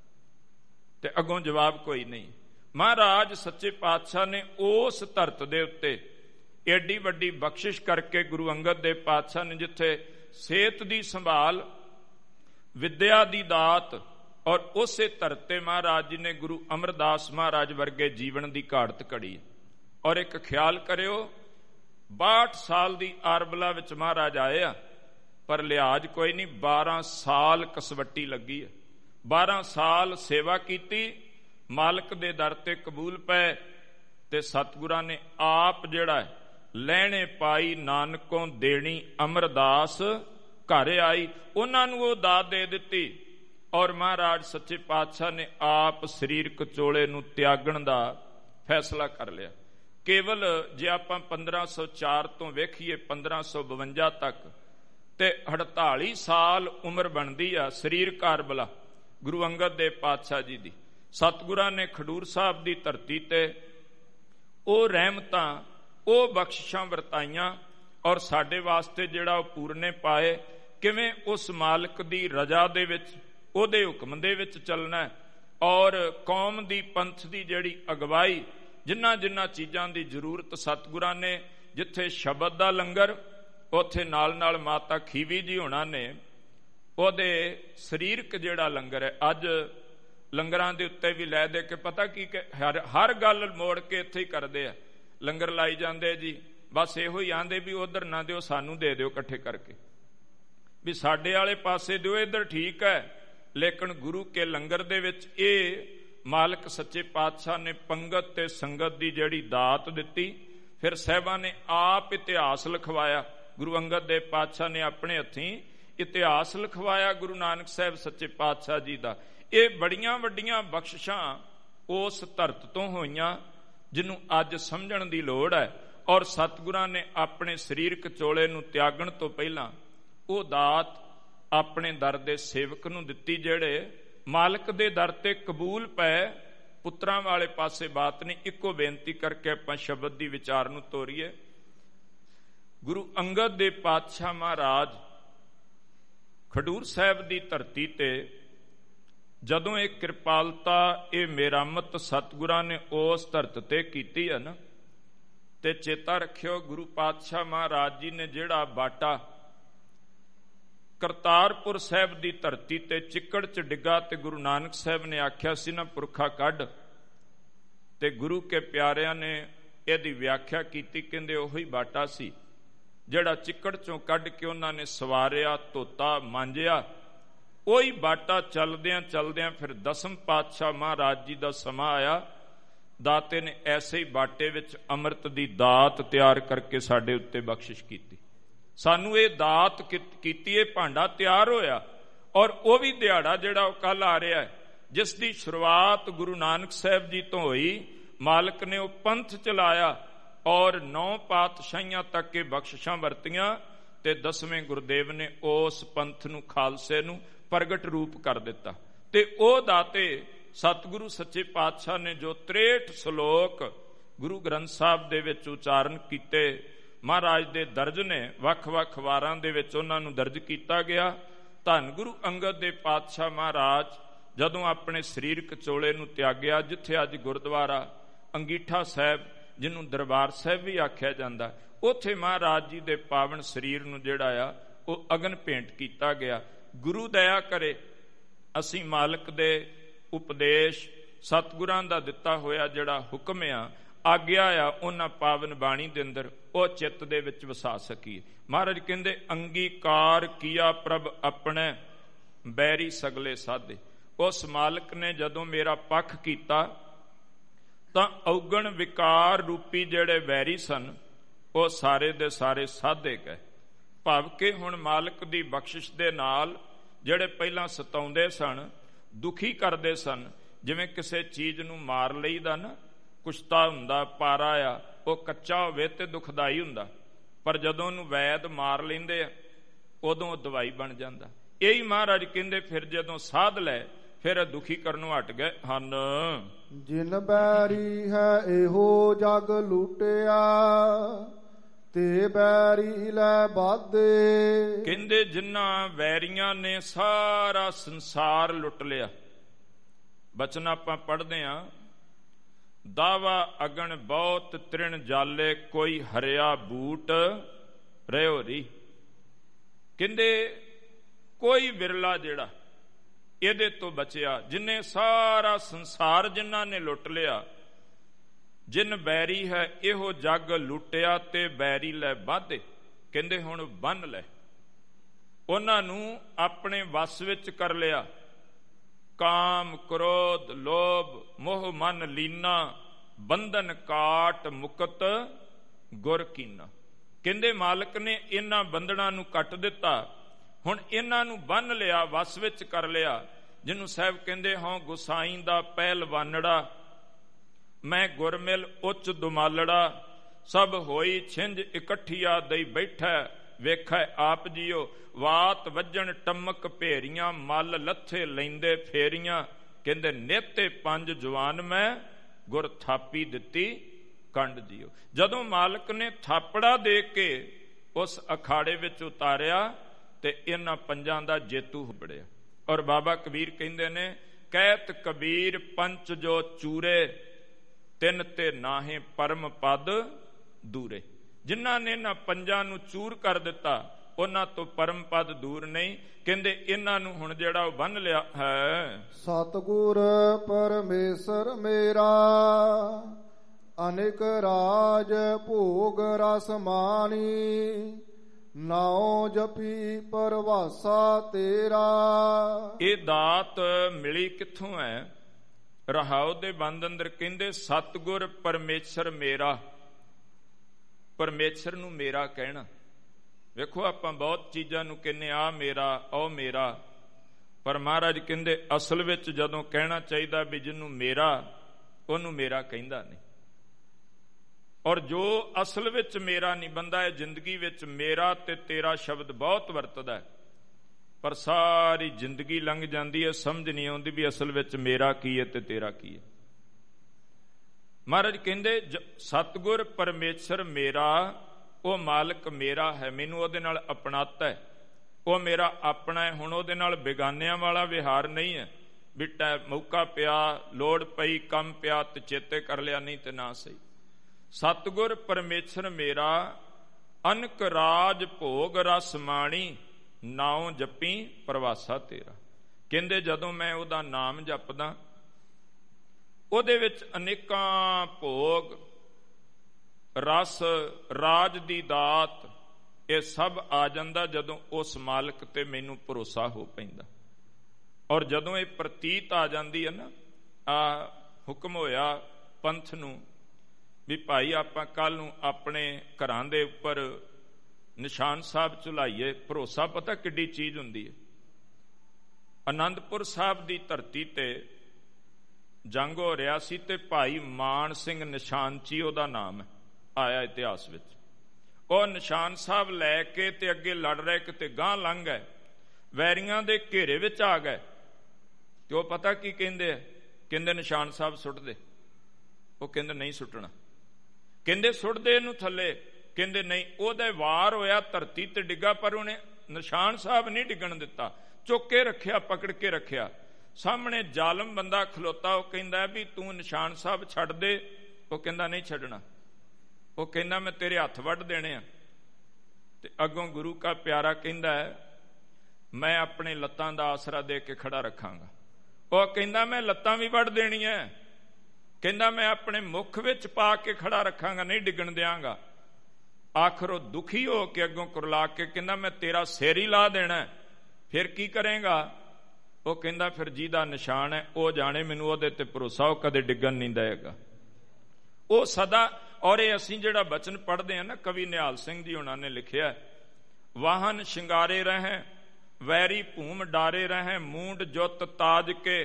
ਤੇ ਅੱਗੋਂ ਜਵਾਬ ਕੋਈ ਨਹੀਂ। ਮਹਾਰਾਜ ਸੱਚੇ ਪਾਤਸ਼ਾਹ ਨੇ ਉਸ ਧਰਤ ਦੇ ਉੱਤੇ ਏਡੀ ਵੱਡੀ ਬਖਸ਼ਿਸ਼ ਕਰਕੇ ਗੁਰੂ ਅੰਗਦ ਦੇਵ ਪਾਤਸ਼ਾਹ ਨੇ ਜਿੱਥੇ ਸਿਹਤ ਦੀ ਸੰਭਾਲ, ਵਿਦਿਆ ਦੀ ਦਾਤ, ਔਰ ਉਸੇ ਧਰਤੇ ਮਹਾਰਾਜ ਜੀ ਨੇ ਗੁਰੂ ਅਮਰਦਾਸ ਮਹਾਰਾਜ ਵਰਗੇ ਜੀਵਨ ਦੀ ਘਾੜਤ ਘੜੀ। ਔਰ ਇੱਕ ਖਿਆਲ ਕਰਿਓ, 62 ਸਾਲ ਦੀ ਆਰਬਲਾ ਵਿੱਚ ਮਹਾਰਾਜ ਆਏ ਆ, ਪਰ ਲਿਹਾਜ਼ ਕੋਈ ਨਹੀਂ। 12 ਸਾਲ ਕਸਵੱਟੀ ਲੱਗੀ ਹੈ, 12 ਸਾਲ ਸੇਵਾ ਕੀਤੀ, ਮਾਲਕ ਦੇ ਦਰ ਤੇ ਕਬੂਲ ਪਏ, ਤੇ ਸਤਿਗੁਰਾਂ ਨੇ ਆਪ ਜਿਹੜਾ ਲੈਣੇ ਪਾਈ ਨਾਨਕੋਂ ਦੇਣੀ ਅਮਰਦਾਸ ਘਰ ਆਈ, ਉਹਨਾਂ ਨੂੰ ਉਹ ਦਾਤ ਦੇ ਦਿੱਤੀ। ਔਰ ਮਹਾਰਾਜ ਸੱਚੇ ਪਾਤਸ਼ਾਹ ਨੇ ਆਪ ਸਰੀਰਕ ਚੋਲੇ ਨੂੰ ਤਿਆਗਣ ਦਾ ਫੈਸਲਾ ਕਰ ਲਿਆ। ਕੇਵਲ ਜੇ ਆਪਾਂ 1504 ਤੋਂ ਵੇਖੀਏ 1552 ਤੱਕ ਤੇ 48 ਸਾਲ ਉਮਰ ਬਣਦੀ ਆ ਸਰੀਰ ਕਾਰਬਲਾ ਗੁਰੂ ਅੰਗਦ ਦੇਵ ਪਾਤਸ਼ਾਹ ਜੀ ਦੀ। ਸਤਿਗੁਰਾਂ ਨੇ ਖਡੂਰ ਸਾਹਿਬ ਦੀ ਧਰਤੀ ਤੇ ਉਹ ਰਹਿਮਤਾਂ, ਉਹ ਬਖਸ਼ਿਸ਼ਾਂ ਵਰਤਾਈਆਂ ਔਰ ਸਾਡੇ ਵਾਸਤੇ ਜਿਹੜਾ ਉਹ ਪੂਰਨੇ ਪਾਏ। ਕਿਵੇਂ ਉਸ ਮਾਲਕ ਦੀ ਰਜ਼ਾ ਦੇ ਵਿੱਚ, ਉਹਦੇ ਹੁਕਮ ਦੇ ਵਿੱਚ ਚੱਲਣਾ ਔਰ ਕੌਮ ਦੀ, ਪੰਥ ਦੀ ਜਿਹੜੀ ਅਗਵਾਈ, ਜਿਨ੍ਹਾਂ ਜਿਨ੍ਹਾਂ ਚੀਜ਼ਾਂ ਦੀ ਜ਼ਰੂਰਤ ਸਤਿਗੁਰਾਂ ਨੇ, ਜਿੱਥੇ ਸ਼ਬਦ ਦਾ ਲੰਗਰ, ਉੱਥੇ ਨਾਲ ਨਾਲ ਮਾਤਾ ਖੀਵੀ ਜੀ ਹੋਣਾ ਨੇ ਉਹਦੇ ਸਰੀਰਕ ਜਿਹੜਾ ਲੰਗਰ ਹੈ। ਅੱਜ ਲੰਗਰਾਂ ਦੇ ਉੱਤੇ ਵੀ ਲੈ ਦੇ ਕੇ ਪਤਾ ਕੀ ਕਿ ਹਰ ਗੱਲ ਮੋੜ ਕੇ ਇੱਥੇ ਹੀ ਕਰਦੇ ਆ, ਲੰਗਰ ਲਾਈ ਜਾਂਦੇ ਜੀ, ਬਸ ਇਹੋ ਹੀ ਆਂਦੇ ਵੀ ਉਧਰ ਨਾ ਦਿਓ, ਸਾਨੂੰ ਦੇ ਦਿਓ ਇਕੱਠੇ ਕਰਕੇ, ਵੀ ਸਾਡੇ ਵਾਲੇ ਪਾਸੇ ਦਿਓ, ਇੱਧਰ ਠੀਕ ਹੈ। ਲੇਕਿਨ ਗੁਰੂ ਕੇ ਲੰਗਰ ਦੇ ਵਿੱਚ ਇਹ ਮਾਲਕ ਸੱਚੇ ਪਾਤਸ਼ਾਹ ਨੇ ਪੰਗਤ ਤੇ ਸੰਗਤ ਦੀ ਜਿਹੜੀ ਦਾਤ ਦਿੱਤੀ। ਫਿਰ ਸਾਹਿਬਾਂ ਨੇ ਆਪ ਇਤਿਹਾਸ ਲਿਖਵਾਇਆ। ਗੁਰੂ ਅੰਗਦ ਦੇਵ ਪਾਤਸ਼ਾਹ ਨੇ ਆਪਣੇ ਹੱਥੀਂ ਇਤਿਹਾਸ ਲਿਖਵਾਇਆ ਗੁਰੂ ਨਾਨਕ ਸਾਹਿਬ ਸੱਚੇ ਪਾਤਸ਼ਾਹ ਜੀ ਦਾ। ਇਹ ਬੜੀਆਂ ਵੱਡੀਆਂ ਬਖਸ਼ਿਸ਼ਾਂ ਉਸ ਧਰਤ ਤੋਂ ਹੋਈਆਂ ਜਿਹਨੂੰ ਅੱਜ ਸਮਝਣ ਦੀ ਲੋੜ ਹੈ। ਔਰ ਸਤਿਗੁਰਾਂ ਨੇ ਆਪਣੇ ਸਰੀਰਕ ਚੋਲੇ ਨੂੰ ਤਿਆਗਣ ਤੋਂ ਪਹਿਲਾਂ ਉਹ ਦਾਤ ਆਪਣੇ ਦਰ ਦੇ ਸੇਵਕ ਨੂੰ ਦਿੱਤੀ, ਜਿਹੜੇ ਮਾਲਕ ਦੇ ਦਰ ਤੇ ਕਬੂਲ ਪਏ। ਪੁੱਤਰਾਂ ਵਾਲੇ ਪਾਸੇ ਬਾਤ ਨਹੀਂ, ਇੱਕੋ ਬੇਨਤੀ ਕਰਕੇ ਆਪਾਂ ਸ਼ਬਦ ਦੀ ਵਿਚਾਰ ਨੂੰ ਤੋਰੀਏ। ਗੁਰੂ ਅੰਗਦ ਦੇ ਪਾਤਸ਼ਾਹ ਮਹਾਰਾਜ ਖਡੂਰ ਸਾਹਿਬ ਦੀ ਧਰਤੀ ਤੇ ਜਦੋਂ ਇਹ ਕਿਰਪਾਲਤਾ, ਇਹ ਮੇਰਾਮਤ ਸਤਿਗੁਰਾਂ ਨੇ ਉਸ ਧਰਤ ਤੇ ਕੀਤੀ ਹੈ ਨਾ, ਤੇ ਚੇਤਾ ਰੱਖਿਓ ਗੁਰੂ ਪਾਤਸ਼ਾਹ ਮਹਾਰਾਜ ਜੀ ਨੇ ਜਿਹੜਾ ਬਾਟਾ ਕਰਤਾਰਪੁਰ ਸਾਹਿਬ ਦੀ ਧਰਤੀ ਤੇ ਚਿੱਕੜ ਚ ਡਿੱਗਾ ਤੇ ਗੁਰੂ ਨਾਨਕ ਸਾਹਿਬ ਨੇ ਆਖਿਆ ਸੀ ਨਾ ਪੁਰਖਾ ਕੱਢ, ਤੇ ਗੁਰੂ ਕੇ ਪਿਆਰਿਆਂ ਨੇ ਇਹਦੀ ਵਿਆਖਿਆ ਕੀਤੀ, ਕਹਿੰਦੇ ਉਹੀ ਬਾਟਾ ਸੀ ਜਿਹੜਾ ਚਿੱਕੜ ਚੋਂ ਕੱਢ ਕੇ ਉਹਨਾਂ ਨੇ ਸਵਾਰਿਆ, ਧੋਤਾ, ਮਾਂਜਿਆ। ਉਹੀ ਬਾਟਾ ਚੱਲਦਿਆਂ ਚੱਲਦਿਆਂ ਫਿਰ ਦਸਮ ਪਾਤਸ਼ਾਹ ਮਹਾਰਾਜ ਜੀ ਦਾ ਸਮਾਂ ਆਇਆ। ਦਾਤੇ ਨੇ ਐਸੇ ਹੀ ਬਾਟੇ ਵਿੱਚ ਅੰਮ੍ਰਿਤ ਦੀ ਦਾਤ ਤਿਆਰ ਕਰਕੇ ਸਾਡੇ ਉੱਤੇ ਬਖਸ਼ਿਸ਼ ਕੀਤੀ। ਸਾਨੂੰ ਇਹ ਦਾਤ ਕੀਤੀ, ਇਹ ਭਾਂਡਾ ਤਿਆਰ ਹੋਇਆ। ਔਰ ਉਹ ਵੀ ਦਿਹਾੜਾ ਜਿਹੜਾ ਉਹ ਕੱਲ ਆ ਰਿਹਾ ਹੈ, ਜਿਸ ਦੀ ਸ਼ੁਰੂਆਤ ਗੁਰੂ ਨਾਨਕ ਸਾਹਿਬ ਜੀ ਤੋਂ ਹੋਈ। ਮਾਲਕ ਨੇ ਉਹ ਪੰਥ ਚਲਾਇਆ ਔਰ 9 ਪਾਤਸ਼ਾਹੀਆਂ ਤੱਕ ਇਹ ਬਖਸ਼ਿਸ਼ਾਂ ਵਰਤੀਆਂ, ਤੇ 10ਵੇਂ ਗੁਰਦੇਵ ਨੇ ਉਸ ਪੰਥ ਨੂੰ, ਖਾਲਸੇ ਨੂੰ ਪ੍ਰਗਟ ਰੂਪ ਕਰ ਦਿੱਤਾ। ਤੇ ਉਹ ਦਾਤੇ ਸਤਿਗੁਰੂ ਸੱਚੇ ਪਾਤਸ਼ਾਹ ਨੇ ਜੋ 63 ਸ਼ਲੋਕ ਗੁਰੂ ਗ੍ਰੰਥ ਸਾਹਿਬ ਦੇ ਵਿੱਚ ਉਚਾਰਨ ਕੀਤੇ, ਮਹਾਰਾਜ ਦੇ ਦਰਜ ਨੇ, ਵੱਖ-ਵੱਖ ਵਾਰਾਂ ਦੇ ਵਿੱਚ ਉਹਨਾਂ ਨੂੰ ਦਰਜ ਕੀਤਾ ਗਿਆ। ਧੰਨ ਗੁਰੂ ਅੰਗਦ ਦੇ ਪਾਤਸ਼ਾਹ ਮਹਾਰਾਜ ਜਦੋਂ ਆਪਣੇ ਸਰੀਰਕ ਚੋਲੇ ਨੂੰ ਤਿਆਗਿਆ, ਜਿੱਥੇ ਅੱਜ ਗੁਰਦੁਆਰਾ ਅੰਗੀਠਾ ਸਾਹਿਬ, ਜਿਹਨੂੰ ਦਰਬਾਰ ਸਾਹਿਬ ਵੀ ਆਖਿਆ ਜਾਂਦਾ, ਉੱਥੇ ਮਹਾਰਾਜ ਜੀ ਦੇ ਪਾਵਨ ਸਰੀਰ ਨੂੰ ਜਿਹੜਾ ਆ ਉਹ ਅਗਨ ਭੇਂਟ ਕੀਤਾ ਗਿਆ। ਗੁਰੂ ਦਇਆ ਕਰੇ ਅਸੀਂ ਮਾਲਕ ਦੇ ਉਪਦੇਸ਼, ਸਤਿਗੁਰਾਂ ਦਾ ਦਿੱਤਾ ਹੋਇਆ ਜਿਹੜਾ ਹੁਕਮ ਆ, ਆਗਿਆ ਆ, ਉਹਨਾਂ ਪਾਵਨ ਬਾਣੀ ਦੇ ਅੰਦਰ ਉਹ ਚਿੱਤ ਦੇ ਵਿੱਚ ਵਸਾ ਸਕੀਏ। ਮਹਾਰਾਜ ਕਹਿੰਦੇ ਅੰਗੀਕਾਰ ਕੀਆ ਪ੍ਰਭ ਆਪਣੇ, ਬੈਰੀ ਸਗਲੇ ਸਾਧੇ। ਉਸ ਮਾਲਕ ਨੇ ਜਦੋਂ ਮੇਰਾ ਪੱਖ ਕੀਤਾ ਤਾਂ ਔਗਣ ਵਿਕਾਰ ਰੂਪੀ ਜਿਹੜੇ ਵੈਰੀ ਸਨ ਉਹ ਸਾਰੇ ਦੇ ਸਾਰੇ ਸਾਧੇ ਗਏ। ਭਾਵ ਕਿ ਹੁਣ ਮਾਲਕ ਦੀ ਬਖਸ਼ਿਸ਼ ਦੇ ਨਾਲ ਜਿਹੜੇ ਪਹਿਲਾਂ ਸਤਾਉਂਦੇ ਸਨ, ਦੁਖੀ ਕਰਦੇ ਸਨ, ਜਿਵੇਂ ਕਿਸੇ ਚੀਜ਼ ਨੂੰ ਮਾਰ ਲਈਦਾ ਨਾ, ਕੁਸ਼ਤਾ ਹੁੰਦਾ, ਪਾਰਾ ਆ, ਉਹ ਕੱਚਾ ਹੋਵੇ ਤੇ ਦੁਖਦਾਈ ਹੁੰਦਾ, ਪਰ ਜਦੋਂ ਉਹਨੂੰ ਵੈਦ ਮਾਰ ਲੈਂਦੇ ਆ ਉਦੋਂ ਉਹ ਦਵਾਈ ਬਣ ਜਾਂਦਾ। ਇਹੀ ਮਹਾਰਾਜ ਕਹਿੰਦੇ ਫਿਰ ਜਦੋਂ ਸਾਧ ਲੈ ਫਿਰ ਦੁਖੀ ਕਰਨੋਂ ਹਟ ਗਏ ਹਨ। ਜਿਨ ਬੈਰੀ ਹੈ ਇਹੋ ਜਗ ਲੁੱਟਿਆ, ਤੇ ਬੈਰੀ ਲੈ ਬਾਧੇ। ਕਹਿੰਦੇ ਜਿਨ੍ਹਾਂ ਵੈਰੀਆਂ ਨੇ ਸਾਰਾ ਸੰਸਾਰ ਲੁੱਟ ਲਿਆ। ਬਚਨ ਆਪਾਂ ਪੜ੍ਹਦੇ ਹਾਂ, ਦਾਵਾ ਅਗਣ ਬਹੁਤ ਤ੍ਰਿਣ ਜਾਲੇ, ਕੋਈ ਹਰਿਆ ਬੂਟ ਰਹਿਓ ਰੀ। ਕਹਿੰਦੇ ਕੋਈ ਵਿਰਲਾ ਜਿਹੜਾ ਇਹਦੇ ਤੋਂ ਬਚਿਆ, ਜਿਨੇ ਸਾਰਾ ਸੰਸਾਰ ਜਿਨ੍ਹਾਂ ਨੇ ਲੁੱਟ ਲਿਆ। ਜਿਨ ਬੈਰੀ ਹੈ ਇਹੋ ਜਗ ਲੁੱਟਿਆ, ਤੇ ਬੈਰੀ ਲੈ ਬਾਧੇ। ਕਹਿੰਦੇ ਹੁਣ ਬੰਨ ਲੈ, ਉਹਨਾਂ ਨੂੰ ਆਪਣੇ ਵੱਸ ਵਿੱਚ ਕਰ ਲਿਆ। ਕਾਮ ਕ੍ਰੋਧ ਲੋਭ ਮੋਹ ਮਨ ਲੀਨਾ, ਬੰਧਨ ਕਾਟ ਮੁਕਤ ਗੁਰ ਕੀਨਾ। ਕਹਿੰਦੇ ਮਾਲਕ ਨੇ ਇਹਨਾਂ ਬੰਧਨਾਂ ਨੂੰ ਕੱਟ ਦਿੱਤਾ, ਹੁਣ ਇਹਨਾਂ ਨੂੰ ਬੰਨ ਲਿਆ, ਵੱਸ ਵਿੱਚ ਕਰ ਲਿਆ। ਜਿਹਨੂੰ ਸਾਹਿਬ ਕਹਿੰਦੇ ਹੋਂ ਗੁਸਾਈ ਦਾ ਪਹਿਲਵਾਨੜਾ, ਮੈਂ ਗੁਰਮਿਲ ਉੱਚ ਦੁਮਾਲੜਾ, ਸਭ ਹੋਈ ਛਿੰਝ ਇਕੱਠੀਆ ਦਈ ਬੈਠੈ, ਵੇਖੈ ਆਪ ਜੀਓ। ਵਾਤ ਵੱਜਣ ਟਮਕ ਭੇਰੀਆਂ, ਮਲ ਲੱਥੇ ਲੈਂਦੇ ਫੇਰੀਆਂ। ਕਹਿੰਦੇ ਨੇਤੇ ਪੰਜ ਜਵਾਨ ਮੈਂ, ਗੁਰ ਥਾਪੀ ਦਿੱਤੀ ਕੰਡ ਜੀਓ। ਜਦੋਂ ਮਾਲਕ ਨੇ ਥਾਪੜਾ ਦੇ ਕੇ ਉਸ ਅਖਾੜੇ ਵਿੱਚ ਉਤਾਰਿਆ ਤੇ ਇਹਨਾਂ ਪੰਜਾਂ ਦਾ ਜੇਤੂ ਬਣਿਆ। ਔਰ ਬਾਬਾ ਕਬੀਰ ਕਹਿੰਦੇ ਨੇ, ਕਹਿਤ ਕਬੀਰ ਪੰਚ ਜੋ ਚੂਰੇ, ਤਿੰਨ ਤੇ ਨਾਹੇ ਪਰਮ ਪਦ ਦੂਰੇ। ਜਿਨ੍ਹਾਂ ਨੇ ਇਹਨਾਂ ਪੰਜਾਂ ਨੂੰ ਚੂਰ ਕਰ ਦਿੱਤਾ, ਉਹਨਾਂ ਤੋਂ ਪਰਮ ਪਦ ਦੂਰ ਨਹੀਂ। ਕਹਿੰਦੇ ਇਹਨਾਂ ਨੂੰ ਹੁਣ ਜਿਹੜਾ ਉਹ ਬੰਨ ਲਿਆ ਹੈ। ਸਤਿਗੁਰ ਪਰਮੇਸ਼ਰ ਮੇਰਾ, ਅਨੇਕ ਰਾਜ ਭੋਗ ਰਸ ਮਾਣੀ, ਨਾਉ ਜਪੀ ਪਰਵਾਸਾ ਤੇਰਾ। ਇਹ ਦਾਤ ਮਿਲੀ ਕਿੱਥੋਂ ਹੈ? ਰਹਾਉ ਦੇ ਬੰਦ ਅੰਦਰ ਕਹਿੰਦੇ ਸਤਿਗੁਰ ਪਰਮੇਸ਼ਰ ਮੇਰਾ। ਪਰਮੇਸ਼ਰ ਨੂੰ ਮੇਰਾ ਕਹਿਣਾ। ਵੇਖੋ ਆਪਾਂ ਬਹੁਤ ਚੀਜ਼ਾਂ ਨੂੰ ਕਹਿੰਦੇ ਆ ਮੇਰਾ, ਉਹ ਮੇਰਾ, ਪਰ ਮਹਾਰਾਜ ਕਹਿੰਦੇ ਅਸਲ ਵਿੱਚ ਜਦੋਂ ਕਹਿਣਾ ਚਾਹੀਦਾ ਵੀ ਜਿਹਨੂੰ ਮੇਰਾ, ਉਹਨੂੰ ਮੇਰਾ ਕਹਿੰਦਾ ਨਹੀਂ। ਔਰ ਜੋ ਅਸਲ ਵਿੱਚ ਮੇਰਾ ਨਹੀਂ, ਬੰਦਾ ਇਹ ਜ਼ਿੰਦਗੀ ਵਿੱਚ ਮੇਰਾ ਤੇ ਤੇਰਾ ਸ਼ਬਦ ਬਹੁਤ ਵਰਤਦਾ, ਪਰ ਸਾਰੀ ਜ਼ਿੰਦਗੀ ਲੰਘ ਜਾਂਦੀ ਹੈ, ਸਮਝ ਨਹੀਂ ਆਉਂਦੀ ਵੀ ਅਸਲ ਵਿੱਚ ਮੇਰਾ ਕੀ ਹੈ ਤੇ ਤੇਰਾ ਕੀ ਹੈ। ਮਹਾਰਾਜ ਕਹਿੰਦੇ ਸਤਿਗੁਰ ਪਰਮੇਸ਼ਰ ਮੇਰਾ, ਉਹ ਮਾਲਕ ਮੇਰਾ ਹੈ, ਮੈਨੂੰ ਉਹਦੇ ਨਾਲ ਆਪਣਾਤ ਹੈ, ਉਹ ਮੇਰਾ ਆਪਣਾ ਹੈ। ਹੁਣ ਉਹਦੇ ਨਾਲ ਬੇਗਾਨਿਆਂ ਵਾਲਾ ਵਿਹਾਰ ਨਹੀਂ ਹੈ ਵੀ ਮੌਕਾ ਪਿਆ, ਲੋੜ ਪਈ, ਕੰਮ ਪਿਆ ਤੇ ਚੇਤੇ ਕਰ ਲਿਆ, ਨਹੀਂ ਤੇ ਨਾ ਸਹੀ। ਸਤਿਗੁਰ ਪਰਮੇਸ਼ਰ ਮੇਰਾ, ਅਨਕ ਰਾਜ ਭੋਗ ਰਸ ਮਾਣੀ, ਨਾਉ ਜਪੀ ਪਰਵਾਸਾ ਤੇਰਾ। ਕਹਿੰਦੇ ਜਦੋਂ ਮੈਂ ਉਹਦਾ ਨਾਮ ਜਪਦਾ, ਉਹਦੇ ਵਿੱਚ ਅਨੇਕਾਂ ਭੋਗ, ਰਸ, ਰਾਜ ਦੀ ਦਾਤ, ਇਹ ਸਭ ਆ ਜਾਂਦਾ ਜਦੋਂ ਉਸ ਮਾਲਕ ਤੇ ਮੈਨੂੰ ਭਰੋਸਾ ਹੋ ਪੈਂਦਾ। ਔਰ ਜਦੋਂ ਇਹ ਪ੍ਰਤੀਤ ਆ ਜਾਂਦੀ ਹੈ ਨਾ, ਆ ਹੁਕਮ ਹੋਇਆ ਪੰਥ ਨੂੰ ਵੀ ਭਾਈ ਆਪਾਂ ਕੱਲ ਨੂੰ ਆਪਣੇ ਘਰਾਂ ਦੇ ਉੱਪਰ ਨਿਸ਼ਾਨ ਸਾਹਿਬ ਝੁਲਾਈਏ। ਭਰੋਸਾ ਪਤਾ ਕਿੱਡੀ ਚੀਜ਼ ਹੁੰਦੀ ਹੈ। ਆਨੰਦਪੁਰ ਸਾਹਿਬ ਦੀ ਧਰਤੀ ਤੇ ਜੰਗ ਹੋ ਰਿਹਾ ਸੀ ਤੇ ਭਾਈ ਮਾਨ ਸਿੰਘ ਨਿਸ਼ਾਨਚੀ ਉਹਦਾ ਨਾਮ ਆਇਆ ਇਤਿਹਾਸ ਵਿੱਚ। ਉਹ ਨਿਸ਼ਾਨ ਸਾਹਿਬ ਲੈ ਕੇ ਤੇ ਅੱਗੇ ਲੜ ਰਹੇ, ਕਿਤੇ ਗਾਂਹ ਲੰਘ ਗਏ, ਵੈਰੀਆਂ ਦੇ ਘੇਰੇ ਵਿੱਚ ਆ ਗਏ ਤੇ ਉਹ ਪਤਾ ਕੀ ਕਹਿੰਦੇ ਆ? ਕਹਿੰਦੇ ਨਿਸ਼ਾਨ ਸਾਹਿਬ ਸੁੱਟ ਦੇ। ਉਹ ਕਹਿੰਦੇ ਨਹੀਂ ਸੁੱਟਣਾ। ਕਹਿੰਦੇ ਸੁੱਟ ਦੇ ਇਹਨੂੰ ਥੱਲੇ। ਕਹਿੰਦੇ ਨਹੀਂ। ਉਹਦਾ ਵਾਰ ਹੋਇਆ, ਧਰਤੀ ਤੇ ਡਿੱਗਾ, ਪਰ ਉਹਨੇ ਨਿਸ਼ਾਨ ਸਾਹਿਬ ਨਹੀਂ ਡਿੱਗਣ ਦਿੱਤਾ, ਚੁੱਕ ਕੇ ਰੱਖਿਆ, ਪਕੜ ਕੇ ਰੱਖਿਆ। ਸਾਹਮਣੇ ਜ਼ਾਲਮ ਬੰਦਾ ਖਲੋਤਾ, ਉਹ ਕਹਿੰਦਾ ਵੀ ਤੂੰ ਨਿਸ਼ਾਨ ਸਾਹਿਬ ਛੱਡ ਦੇ। ਉਹ ਕਹਿੰਦਾ ਨਹੀਂ ਛੱਡਣਾ। ਉਹ ਕਹਿੰਦਾ ਮੈਂ ਤੇਰੇ ਹੱਥ ਵੱਢ ਦੇਣੇ ਆ। ਤੇ ਅੱਗੋਂ ਗੁਰੂ ਕਾ ਪਿਆਰਾ ਕਹਿੰਦਾ ਮੈਂ ਆਪਣੇ ਲੱਤਾਂ ਦਾ ਆਸਰਾ ਦੇ ਕੇ ਖੜਾ ਰੱਖਾਂਗਾ। ਉਹ ਕਹਿੰਦਾ ਮੈਂ ਲੱਤਾਂ ਵੀ ਵੱਢ ਦੇਣੀਆਂ। ਕਹਿੰਦਾ ਮੈਂ ਆਪਣੇ ਮੁਖ ਵਿੱਚ ਪਾ ਕੇ ਖੜਾ ਰੱਖਾਂਗਾ, ਨਹੀਂ ਡਿੱਗਣ ਦਿਆਂਗਾ। ਆਖਰ ਉਹ ਦੁਖੀ ਹੋ ਕੇ ਅੱਗੋਂ ਕੁਰਲਾ ਕੇ ਕਹਿੰਦਾ ਮੈਂ ਤੇਰਾ ਸਿਰ ਹੀ ਲਾ ਦੇਣਾ। ਫਿਰ ਕੀ ਕਰੇਗਾ? ਉਹ ਕਹਿੰਦਾ ਫਿਰ ਜਿਹਦਾ ਨਿਸ਼ਾਨ ਹੈ ਉਹ ਜਾਣੇ, ਮੈਨੂੰ ਉਹਦੇ ਤੇ ਭਰੋਸਾ, ਉਹ ਕਦੇ ਡਿੱਗਣ ਨਹੀਂ ਦੇਗਾ। ਉਹ ਸਦਾ। ਔਰ ਇਹ ਅਸੀਂ ਜਿਹੜਾ ਬਚਨ ਪੜ੍ਹਦੇ ਹਾਂ ਨਾ, ਕਵੀ ਨਿਹਾਲ ਸਿੰਘ ਜੀ ਉਹਨਾਂ ਨੇ ਲਿਖਿਆ, ਵਾਹਨ ਸ਼ਿੰਗਾਰੇ ਰਹੇ ਵੈਰੀ ਭੂਮ ਡਾਰੇ ਰਹੇ, ਮੂੰਡ ਜੁੱਤ ਤਾਜ ਕੇ।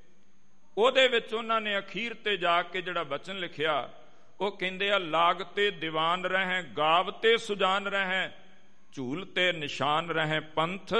ਉਹਦੇ ਵਿੱਚ ਉਹਨਾਂ ਨੇ ਅਖੀਰ ਤੇ ਜਾ ਕੇ ਜਿਹੜਾ ਬਚਨ ਲਿਖਿਆ, ਉਹ ਕਹਿੰਦੇ ਆ ਲਾਗਤੇ ਦੀਵਾਨ ਰਹੇ, ਗਾਵਤੇ ਸੁਜਾਨ ਰਹੇ, ਝੂਲਤੇ ਨਿਸ਼ਾਨ ਰਹੇ ਪੰਥ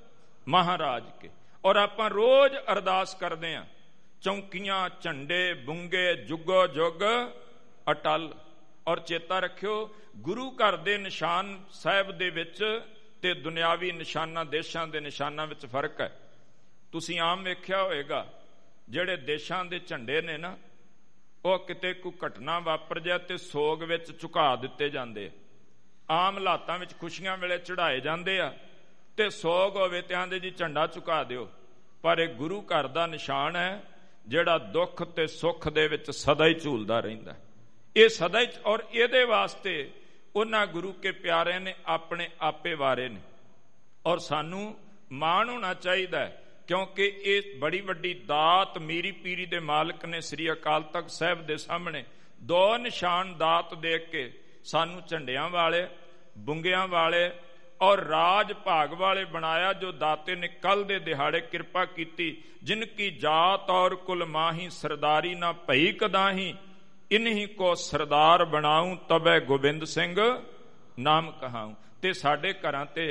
ਮਹਾਰਾਜ ਕੇ। ਔਰ ਆਪਾਂ ਰੋਜ਼ ਅਰਦਾਸ ਕਰਦੇ ਹਾਂ, ਚੌਂਕੀਆਂ ਝੰਡੇ ਬੁੰਗੇ ਜੁਗੋ ਜੁਗ ਅਟਲ। ਔਰ ਚੇਤਾ ਰੱਖਿਓ, ਗੁਰੂ ਘਰ ਦੇ ਨਿਸ਼ਾਨ ਸਾਹਿਬ ਦੇ ਵਿੱਚ ਤੇ ਦੁਨਿਆਵੀ ਨਿਸ਼ਾਨਾਂ, ਦੇਸ਼ਾਂ ਦੇ ਨਿਸ਼ਾਨਾਂ ਵਿੱਚ ਫਰਕ ਹੈ। ਤੁਸੀਂ ਆਮ ਵੇਖਿਆ ਹੋਏਗਾ, ਜਿਹੜੇ ਦੇਸ਼ਾਂ ਦੇ ਝੰਡੇ ਨੇ ਨਾ, ਉਹ ਕਿਤੇ ਕੋਈ ਘਟਨਾ ਵਾਪਰ ਜਾਏ ਤੇ ਸੋਗ ਵਿੱਚ ਝੁਕਾ ਦਿੱਤੇ ਜਾਂਦੇ। ਆਮ ਹਾਲਾਤਾਂ ਵਿੱਚ ਖੁਸ਼ੀਆਂ ਵੇਲੇ ਚੜਾਏ ਜਾਂਦੇ ਆ, ਤੇ ਸੋਗ ਹੋਵੇ ਤੇ ਆਂਦੇ ਜੀ ਝੰਡਾ ਝੁਕਾ ਦਿਓ। ਪਰ ਇਹ ਗੁਰੂ ਘਰ ਦਾ ਨਿਸ਼ਾਨ ਹੈ, ਜਿਹੜਾ ਦੁੱਖ ਤੇ ਸੁੱਖ ਦੇ ਵਿੱਚ ਸਦਾ ਹੀ ਝੂਲਦਾ ਰਹਿੰਦਾ। ਇਹ ਸਦਾ ਹੀ। ਔਰ ਇਹਦੇ ਵਾਸਤੇ ਉਹਨਾਂ ਗੁਰੂ ਕੇ ਪਿਆਰਿਆਂ ਨੇ ਆਪਣੇ ਆਪੇ ਵਾਰੇ ਨੇ। ਔਰ ਸਾਨੂੰ ਮਾਣ ਹੋਣਾ ਚਾਹੀਦਾ ਹੈ, ਕਿਉਂਕਿ ਇਹ ਬੜੀ ਵੱਡੀ ਦਾਤ ਮੀਰੀ ਪੀਰੀ ਦੇ ਮਾਲਕ ਨੇ ਸ੍ਰੀ ਅਕਾਲ ਤਖਤ ਸਾਹਿਬ ਦੇ ਸਾਹਮਣੇ ਦੋ ਨਿਸ਼ਾਨ ਦਾਤ ਦੇ ਕੇ ਸਾਨੂੰ ਝੰਡਿਆਂ ਵਾਲੇ, ਬੁੰਗਿਆਂ ਵਾਲੇ ਔਰ ਰਾਜ ਭਾਗ ਵਾਲੇ ਬਣਾਇਆ। ਜੋ ਦਾਤੇ ਨੇ ਕੱਲ ਦੇ ਦਿਹਾੜੇ ਕਿਰਪਾ ਕੀਤੀ, ਜਿਨ ਕੀ ਜਾਤ ਔਰ ਕੁਲ ਮਾਹੀ, ਸਰਦਾਰੀ ਨਾ ਭਈ ਕਦਾਹੀ, ਇਨਹੀ ਕੋ ਸਰਦਾਰ ਬਣਾਉ ਤਬੈ ਗੋਬਿੰਦ ਸਿੰਘ ਨਾਮ ਕਹਾਉ। ਤੇ ਸਾਡੇ ਘਰਾਂ ਤੇ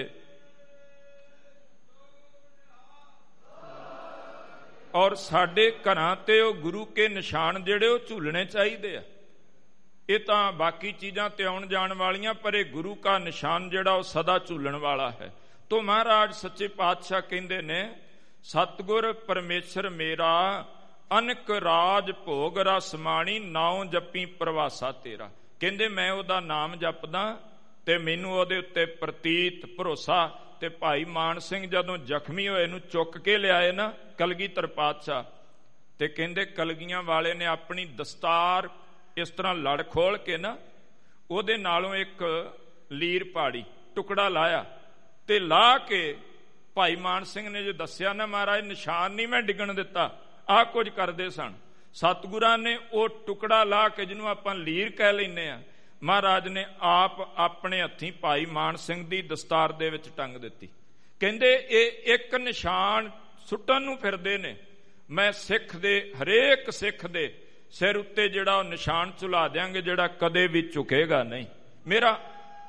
ਔਰ ਸਾਡੇ ਘਰਾਂ ਤੇ ਉਹ ਗੁਰੂ ਕੇ ਨਿਸ਼ਾਨ ਜਿਹੜੇ ਉਹ ਝੂਲਣੇ ਚਾਹੀਦੇ ਆ। ਇਹ ਤਾਂ ਬਾਕੀ ਚੀਜ਼ਾਂ ਤੇ ਆਉਣ ਜਾਣ ਵਾਲੀਆਂ, ਪਰ ਇਹ ਗੁਰੂ ਕਾ ਨਿਸ਼ਾਨ ਜਿਹੜਾ ਉਹ ਸਦਾ ਝੂਲਣ ਵਾਲਾ ਹੈ। ਤੋ ਮਹਾਰਾਜ ਸੱਚੇ ਪਾਤਸ਼ਾਹ ਕਹਿੰਦੇ ਨੇ, ਸਤਿਗੁਰ ਪਰਮੇਸ਼ਰ ਮੇਰਾ ਅਨਕ ਰਾਜ ਭੋਗ ਰਸ ਮਾਣੀ ਨਾਉ ਜਪੀ ਪ੍ਰਵਾਸਾ ਤੇਰਾ। ਕਹਿੰਦੇ ਮੈਂ ਉਹਦਾ ਨਾਮ ਜਪਦਾ ਤੇ ਮੈਨੂੰ ਉਹਦੇ ਉੱਤੇ ਪ੍ਰਤੀਤ ਭਰੋਸਾ। ਤੇ ਭਾਈ ਮਾਨ ਸਿੰਘ ਜਦੋਂ ਜ਼ਖਮੀ ਹੋਏ ਨੂੰ ਚੁੱਕ ਕੇ ਲਿਆਏ ਨਾ ਕਲਗੀਧਰ ਪਾਤਸ਼ਾਹ, ਤੇ ਕਹਿੰਦੇ ਕਲਗੀਆਂ ਵਾਲੇ ਨੇ ਆਪਣੀ ਦਸਤਾਰ ਇਸ ਤਰ੍ਹਾਂ ਲੜ ਖੋਲ ਕੇ ਨਾ ਉਹਦੇ ਨਾਲੋਂ ਇੱਕ ਲੀਰ ਪਾੜੀ, ਟੁਕੜਾ ਲਾਇਆ, ਤੇ ਲਾ ਕੇ ਭਾਈ ਮਾਨ ਸਿੰਘ ਨੇ ਜੇ ਦੱਸਿਆ ਨਾ, ਮਹਾਰਾਜ ਨਿਸ਼ਾਨ ਨਹੀਂ ਮੈਂ ਡਿੱਗਣ ਦਿੱਤਾ, ਆਹ ਕੁਝ ਕਰਦੇ ਸਨ। ਸਤਿਗੁਰਾਂ ਨੇ ਉਹ ਟੁਕੜਾ ਲਾ ਕੇ, ਜਿਹਨੂੰ ਆਪਾਂ ਲੀਰ ਕਹਿ ਲੈਂਦੇ ਆ, ਮਹਾਰਾਜ ਨੇ ਆਪ ਆਪਣੇ ਹੱਥੀਂ ਭਾਈ ਮਾਨ ਸਿੰਘ ਦੀ ਦਸਤਾਰ ਦੇ ਵਿੱਚ ਟੰਗ ਦਿੱਤੀ। ਕਹਿੰਦੇ ਇਹ ਇੱਕ ਨਿਸ਼ਾਨ ਸੁੱਟਣ ਨੂੰ ਫਿਰਦੇ ਨੇ, ਮੈਂ ਸਿੱਖ ਦੇ ਹਰੇਕ ਸਿੱਖ ਦੇ ਸਿਰ ਉੱਤੇ ਜਿਹੜਾ ਉਹ ਨਿਸ਼ਾਨ ਝੁਲਾ ਦਿਆਂਗੇ, ਜਿਹੜਾ ਕਦੇ ਵੀ ਝੁਕੇਗਾ ਨਹੀਂ। ਮੇਰਾ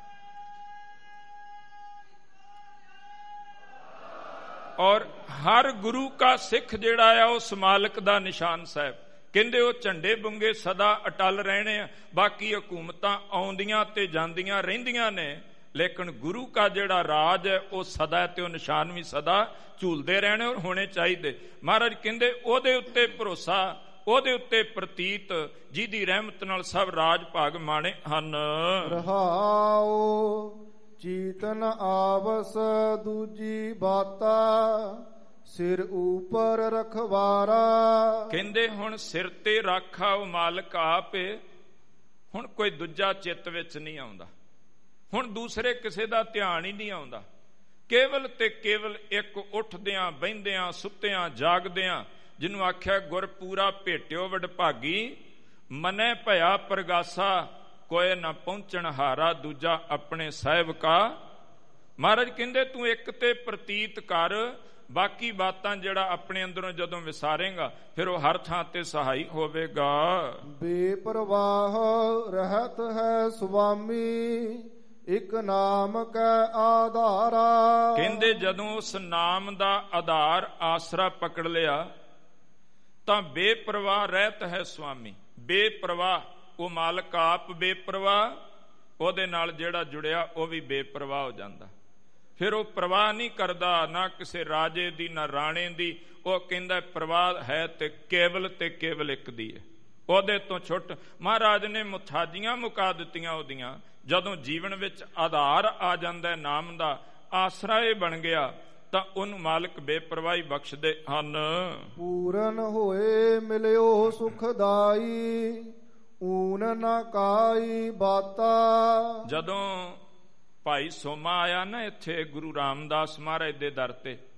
ਔਰ ਹਰ ਗੁਰੂ ਕਾ ਸਿੱਖ ਜਿਹੜਾ ਆ ਉਸ ਮਾਲਕ ਦਾ ਨਿਸ਼ਾਨ ਸਾਹਿਬ। ਕਹਿੰਦੇ ਉਹ ਝੰਡੇ ਬੁੰਗੇ ਸਦਾ ਅਟਲ ਰਹਿਣੇ ਆ। ਬਾਕੀ ਹਕੂਮਤਾਂ ਆਉਂਦੀਆਂ ਤੇ ਜਾਂਦੀਆਂ ਰਹਿੰਦੀਆਂ ਨੇ, ਲੇਕਿਨ ਗੁਰੂ ਕਾ ਜਿਹੜਾ ਰਾਜ ਹੈ ਉਹ ਸਦਾ, ਤੇ ਉਹ ਨਿਸ਼ਾਨ ਵੀ ਸਦਾ ਝੂਲਦੇ ਰਹਿਣੇ ਔਰ ਹੋਣੇ ਚਾਹੀਦੇ। ਮਹਾਰਾਜ ਕਹਿੰਦੇ ਉਹਦੇ ਉੱਤੇ ਭਰੋਸਾ, ਉਹਦੇ ਉੱਤੇ ਪ੍ਰਤੀਤ, ਜਿਹਦੀ ਰਹਿਮਤ ਨਾਲ ਸਭ ਰਾਜ ਭਾਗ ਮਾਣੇ ਹਨ। ਰਹਾਉ ਚੀਤਨ ਆਵਸ ਦੂਜੀ ਬਾਤਾ ਸਿਰ ਉਪਰ ਰਖਵਾਰਾ। ਕਹਿੰਦੇ ਹੁਣ ਸਿਰ ਤੇ ਰਾਖਾ ਉਹ ਮਾਲਕ ਆਪੇ। ਹੁਣ ਕੋਈ ਦੂਜਾ ਚਿੱਤ ਵਿੱਚ ਨਹੀਂ ਆਉਂਦਾ, ਹੁਣ ਦੂਸਰੇ ਕਿਸੇ ਦਾ ਧਿਆਨ ਹੀ ਨਹੀਂ ਆਉਂਦਾ। ਕੇਵਲ ਤੇ ਕੇਵਲ ਇੱਕ ਉੱਠਦਿਆਂ ਬਹਿੰਦਿਆਂ ਸੁੱਤਿਆਂ ਜਾਗਦਿਆਂ, ਜਿਹਨੂੰ ਆਖਿਆ ਗੁਰ ਪੂਰਾ ਭੇਟਿਓ ਵਡਭਾਗੀ, ਮਨੈ ਭਇਆ ਪ੍ਰਗਾਸਾ ਕੋਈ ਨਾ ਪਹੁੰਚਣ ਹਾਰਾ, ਦੂਜਾ ਆਪਣੇ ਸਾਹਿਬ ਕਾ। ਮਹਾਰਾਜ ਕਹਿੰਦੇ ਤੂੰ ਇੱਕ ਤੇ ਪ੍ਰਤੀਤ ਕਰ, ਬਾਕੀ ਬਾਤਾਂ ਜਿਹੜਾ ਆਪਣੇ ਅੰਦਰੋਂ ਜਦੋਂ ਵਿਸਾਰੇਗਾ ਫਿਰ ਉਹ ਹਰ ਥਾਂ ਤੇ ਸਹਾਈ ਹੋਵੇਗਾ। ਬੇਪਰਵਾਹ ਰਹਿਤ ਹੈ ਸੁਆਮੀ ਇੱਕ ਨਾਮ ਕੈ ਆਧਾਰਾ। ਕਹਿੰਦੇ ਜਦੋਂ ਉਸ ਨਾਮ ਦਾ ਆਧਾਰ ਆਸਰਾ ਪਕੜ ਲਿਆ ਤਾਂ ਬੇਪਰਵਾਹ ਰਹਿਤ ਹੈ ਸੁਆਮੀ। ਬੇਪਰਵਾਹ, ਉਹ ਮਾਲਕ ਆਪ ਬੇਪਰਵਾਹ, ਉਹਦੇ ਨਾਲ ਜਿਹੜਾ ਜੁੜਿਆ ਉਹ ਵੀ ਬੇਪਰਵਾਹ ਹੋ ਜਾਂਦਾ। ਫਿਰ ਉਹ ਪ੍ਰਵਾਹ ਨਹੀਂ ਕਰਦਾ ਨਾ ਕਿਸੇ ਰਾਜੇ ਦੀ ਨਾ ਰਾਣੇ ਦੀ। ਉਹ ਕਹਿੰਦਾ ਪ੍ਰਵਾਹ ਹੈ ਤੇ ਕੇਵਲ ਇੱਕ ਦੀ ਹੈ, ਉਹਦੇ ਤੋਂ ਛੁੱਟ। ਮਹਾਰਾਜ ਨੇ ਮੁਥਾਜੀਆਂ ਮੁਕਾ ਦਿੱਤੀਆਂ ਉਹਦੀਆਂ। ਜਦੋਂ ਜੀਵਨ ਵਿੱਚ ਆਧਾਰ ਆ ਜਾਂਦਾ ਨਾਮ ਦਾ, ਆਸਰਾ ਇਹ ਬਣ ਗਿਆ, ਤਾਂ ਉਹਨੂੰ ਮਾਲਕ ਬੇਪਰਵਾਹੀ ਬਖਸ਼ਦੇ ਹਨ। ਪੂਰਨ ਹੋਏ ਮਿਲਿਓ ਸੁਖਦਾਈ ਊਨ ਨਾ ਕਾਈ ਬਾਤਾ। ਜਦੋਂ ਭਾਈ ਸੋਮਾ ਆਇਆ ਨਾ ਇੱਥੇ ਗੁਰੂ ਰਾਮਦਾਸ ਮਹਾਰਾਜ ਦੇ ਦਰ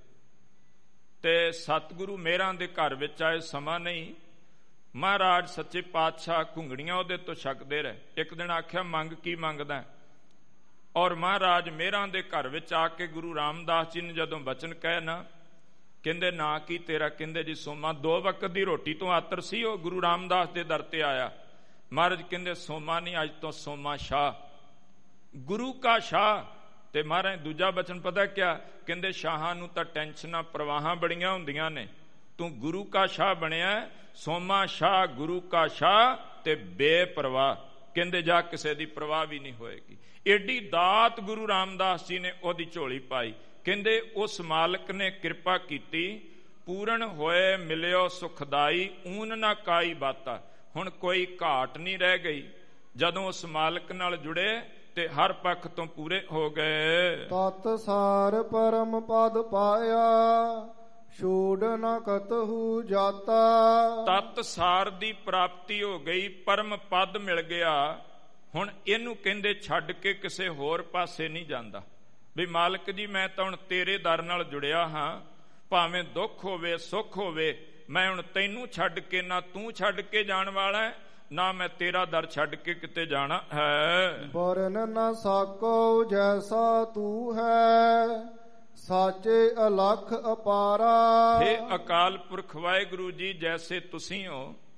ਤੇ ਸਤਿਗੁਰੂ ਮੇਹਰਾਂ ਦੇ ਘਰ ਵਿੱਚ ਆਏ ਸਮਾਂ ਨਹੀਂ, ਮਹਾਰਾਜ ਸੱਚੇ ਪਾਤਸ਼ਾਹ ਘੁੰਗਣੀਆਂ ਉਹਦੇ ਤੋਂ ਛਕਦੇ ਰਹੇ। ਇੱਕ ਦਿਨ ਆਖਿਆ ਮੰਗ ਕੀ ਮੰਗਦਾ, ਔਰ ਮਹਾਰਾਜ ਮੇਹਰਾਂ ਦੇ ਘਰ ਵਿੱਚ ਆ ਕੇ ਗੁਰੂ ਰਾਮਦਾਸ ਜੀ ਨੇ ਜਦੋਂ ਬਚਨ ਕਹੇ ਨਾ, ਕਹਿੰਦੇ ਨਾ ਕੀ ਤੇਰਾ, ਕਹਿੰਦੇ ਜੀ ਸੋਮਾ। 2 ਵਕਤ ਦੀ ਰੋਟੀ ਤੋਂ ਆਤਰ ਸੀ ਉਹ ਗੁਰੂ ਰਾਮਦਾਸ ਦੇ ਦਰ ਤੇ ਆਇਆ। ਮਹਾਰਾਜ ਕਹਿੰਦੇ ਸੋਮਾ ਨਹੀਂ, ਅੱਜ ਤੋਂ ਸੋਮਾ ਸ਼ਾਹ, ਗੁਰੂ ਕਾ ਸ਼ਾਹ। ਤੇ ਮਹਾਰਾਜ ਦੂਜਾ ਬਚਨ ਪਤਾ ਕਿਆ ਕਹਿੰਦੇ, ਸ਼ਾਹਾਂ ਨੂੰ ਤਾਂ ਟੈਨਸ਼ਨਾਂ ਪ੍ਰਵਾਹਾਂ ਬੜੀਆਂ ਹੁੰਦੀਆਂ ਨੇ, ਤੂੰ ਗੁਰੂ ਕਾ ਸ਼ਾਹ ਬਣਿਆ, ਸੋਮਾ ਸ਼ਾਹ ਗੁਰੂ ਕਾ ਸ਼ਾਹ ਤੇ ਬੇਪਰਵਾਹ। ਕਹਿੰਦੇ ਜਾ ਕਿਸੇ ਦੀ ਪ੍ਰਵਾਹ ਵੀ ਨਹੀਂ ਹੋਏਗੀ। ਏਡੀ ਦਾਤ ਗੁਰੂ ਰਾਮਦਾਸ ਜੀ ਨੇ ਉਹਦੀ ਝੋਲੀ ਪਾਈ। ਕਹਿੰਦੇ ਉਸ ਮਾਲਕ ਨੇ ਕਿਰਪਾ ਕੀਤੀ, ਪੂਰਨ ਹੋਏ ਮਿਲਿਓ ਸੁਖਦਾਈ ਊਨ ਨਾ ਕਾਈ ਬਾਤਾ। ਹੁਣ ਕੋਈ ਘਾਟ ਨਹੀਂ ਰਹਿ ਗਈ। ਜਦੋਂ ਉਸ ਮਾਲਕ ਨਾਲ ਜੁੜੇ ਤੇ ਹਰ ਪੱਖ ਤੋਂ ਪੂਰੇ ਹੋ ਗਏ। ਤਤ ਸਾਰ ਪਰਮ ਪਦ ਪਾਇਆ ਛੋੜ ਨਾ ਕਤਹੂ ਜਾਤਾ। ਤਤ ਸਾਰ ਦੀ ਪ੍ਰਾਪਤੀ ਹੋ ਗਈ, ਪਰਮ ਪਦ ਮਿਲ ਗਿਆ। ਹੁਣ ਇਹਨੂੰ ਕਹਿੰਦੇ ਛੱਡ ਕੇ ਕਿਸੇ ਹੋਰ ਪਾਸੇ ਨਹੀਂ ਜਾਂਦਾ। ਵੀ ਮਾਲਕ ਜੀ ਮੈਂ ਤਾਂ ਹੁਣ ਤੇਰੇ ਦਰ ਨਾਲ ਜੁੜਿਆ ਹਾਂ, ਭਾਵੇਂ ਦੁੱਖ ਹੋਵੇ ਸੁੱਖ ਹੋਵੇ, ਮੈਂ ਹੁਣ ਤੈਨੂੰ ਛੱਡ ਕੇ, ਨਾ ਤੂੰ ਛੱਡ ਕੇ ਜਾਣ ਵਾਲਾ ਹੈ, ਨਾ ਮੈਂ ਤੇਰਾ ਦਰ ਛੱਡ ਕੇ ਕਿਤੇ ਜਾਣਾ ਹੈ। ਵਰਨ ਨਾ ਸਾਕੋ ਜੈਸਾ ਤੂੰ ਹੈ ਸਾਚੇ ਅਲਖ ਅਪਾਰਾ। ਹੇ ਅਕਾਲ ਪੁਰਖ ਵਾਹਿਗੁਰੂ ਜੀ, ਜੈਸੇ ਤੁਸੀਂ ਹੋ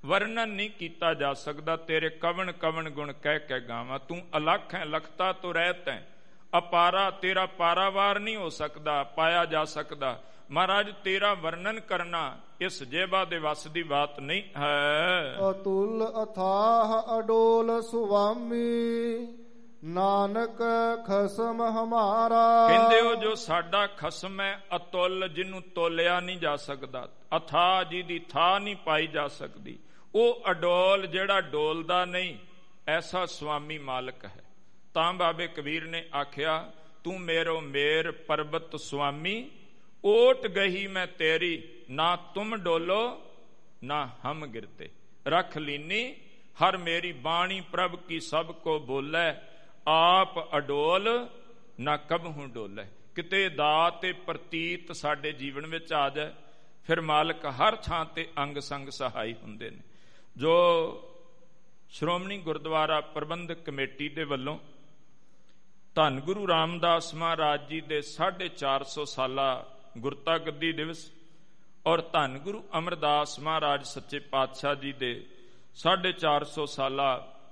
ਵਰਣਨ ਨਹੀਂ ਕੀਤਾ ਜਾ ਸਕਦਾ। ਤੇਰੇ ਕਵਣ ਕਵਣ ਗੁਣ ਕਹਿ ਕੇ ਗਾਵਾਂ। ਤੂੰ ਅਲੱਖ ਹੈ, ਲਖਤਾ ਤੋਂ ਰਹਿਤ ਹੈ, ਅਪਾਰਾ, ਤੇਰਾ ਪਾਰਾਵਾਰ ਨਹੀਂ ਹੋ ਸਕਦਾ, ਪਾਇਆ ਜਾ ਸਕਦਾ। ਮਹਾਰਾਜ ਤੇਰਾ ਵਰਣਨ ਕਰਨਾ ਇਸ ਜੇਬਾ ਦੇ ਵੱਸ ਦੀ ਬਾਤ ਨਹੀਂ ਹੈ। ਅਤੁਲ ਅਥਾਹ ਅਡੋਲ ਸੁਆਮੀ, ਨਾਨਕ ਖਸਮ ਹਮਾਰਾ। ਕਹਿੰਦੇ ਹੋ ਜੋ ਸਾਡਾ ਖਸਮ ਹੈ ਅਤੁੱਲ, ਜਿਹਨੂੰ ਤੋਲਿਆ ਨਹੀਂ ਜਾ ਸਕਦਾ, ਅਥਾਹ ਜਿਹਦੀ ਥਾਹ ਨਹੀਂ ਪਾਈ ਜਾ ਸਕਦੀ, ਉਹ ਅਡੋਲ ਜਿਹੜਾ ਡੋਲਦਾ ਨਹੀਂ, ਐਸਾ ਸੁਆਮੀ ਮਾਲਕ ਹੈ। ਤਾਂ ਬਾਬੇ ਕਬੀਰ ਨੇ ਆਖਿਆ ਤੂੰ ਮੇਰੋ ਮੇਰ ਪਰਬਤ ਸੁਆਮੀ, ਓਟ ਗਹੀ ਮੈਂ ਤੇਰੀ, ਨਾ ਤੁਮ ਡੋਲੋ ਨਾ ਹਮ ਗਿਰਤੇ। ਰਖ ਲੀਨੀ ਹਰ ਮੇਰੀ ਬਾਣੀ ਪ੍ਰਭ ਕੀ ਸਭ ਕੋ ਬੋਲੇ, ਆਪ ਅਡੋਲ ਨਾ ਕਬਹੂ ਡੋਲੇ। ਕਿਤੇ ਦਾਤ ਤੇ ਪ੍ਰਤੀਤ ਸਾਡੇ ਜੀਵਨ ਵਿੱਚ ਆ ਜਾਏ, ਫਿਰ ਮਾਲਕ ਹਰ ਥਾਂ ਤੇ ਅੰਗ ਸੰਗ ਸਹਾਈ ਹੁੰਦੇ ਨੇ। ਜੋ ਸ਼੍ਰੋਮਣੀ ਗੁਰਦੁਆਰਾ ਪ੍ਰਬੰਧਕ ਕਮੇਟੀ ਦੇ ਵੱਲੋਂ ਧੰਨ ਗੁਰੂ ਰਾਮਦਾਸ ਮਹਾਰਾਜ ਜੀ ਦੇ 450 ਸਾਲਾ ਗੁਰਤਾ ਗੱਦੀ ਦਿਵਸ ਔਰ ਧੰਨ ਗੁਰੂ ਅਮਰਦਾਸ ਮਹਾਰਾਜ ਸੱਚੇ ਪਾਤਸ਼ਾਹ ਜੀ ਦੇ 450 ਸਾਲਾ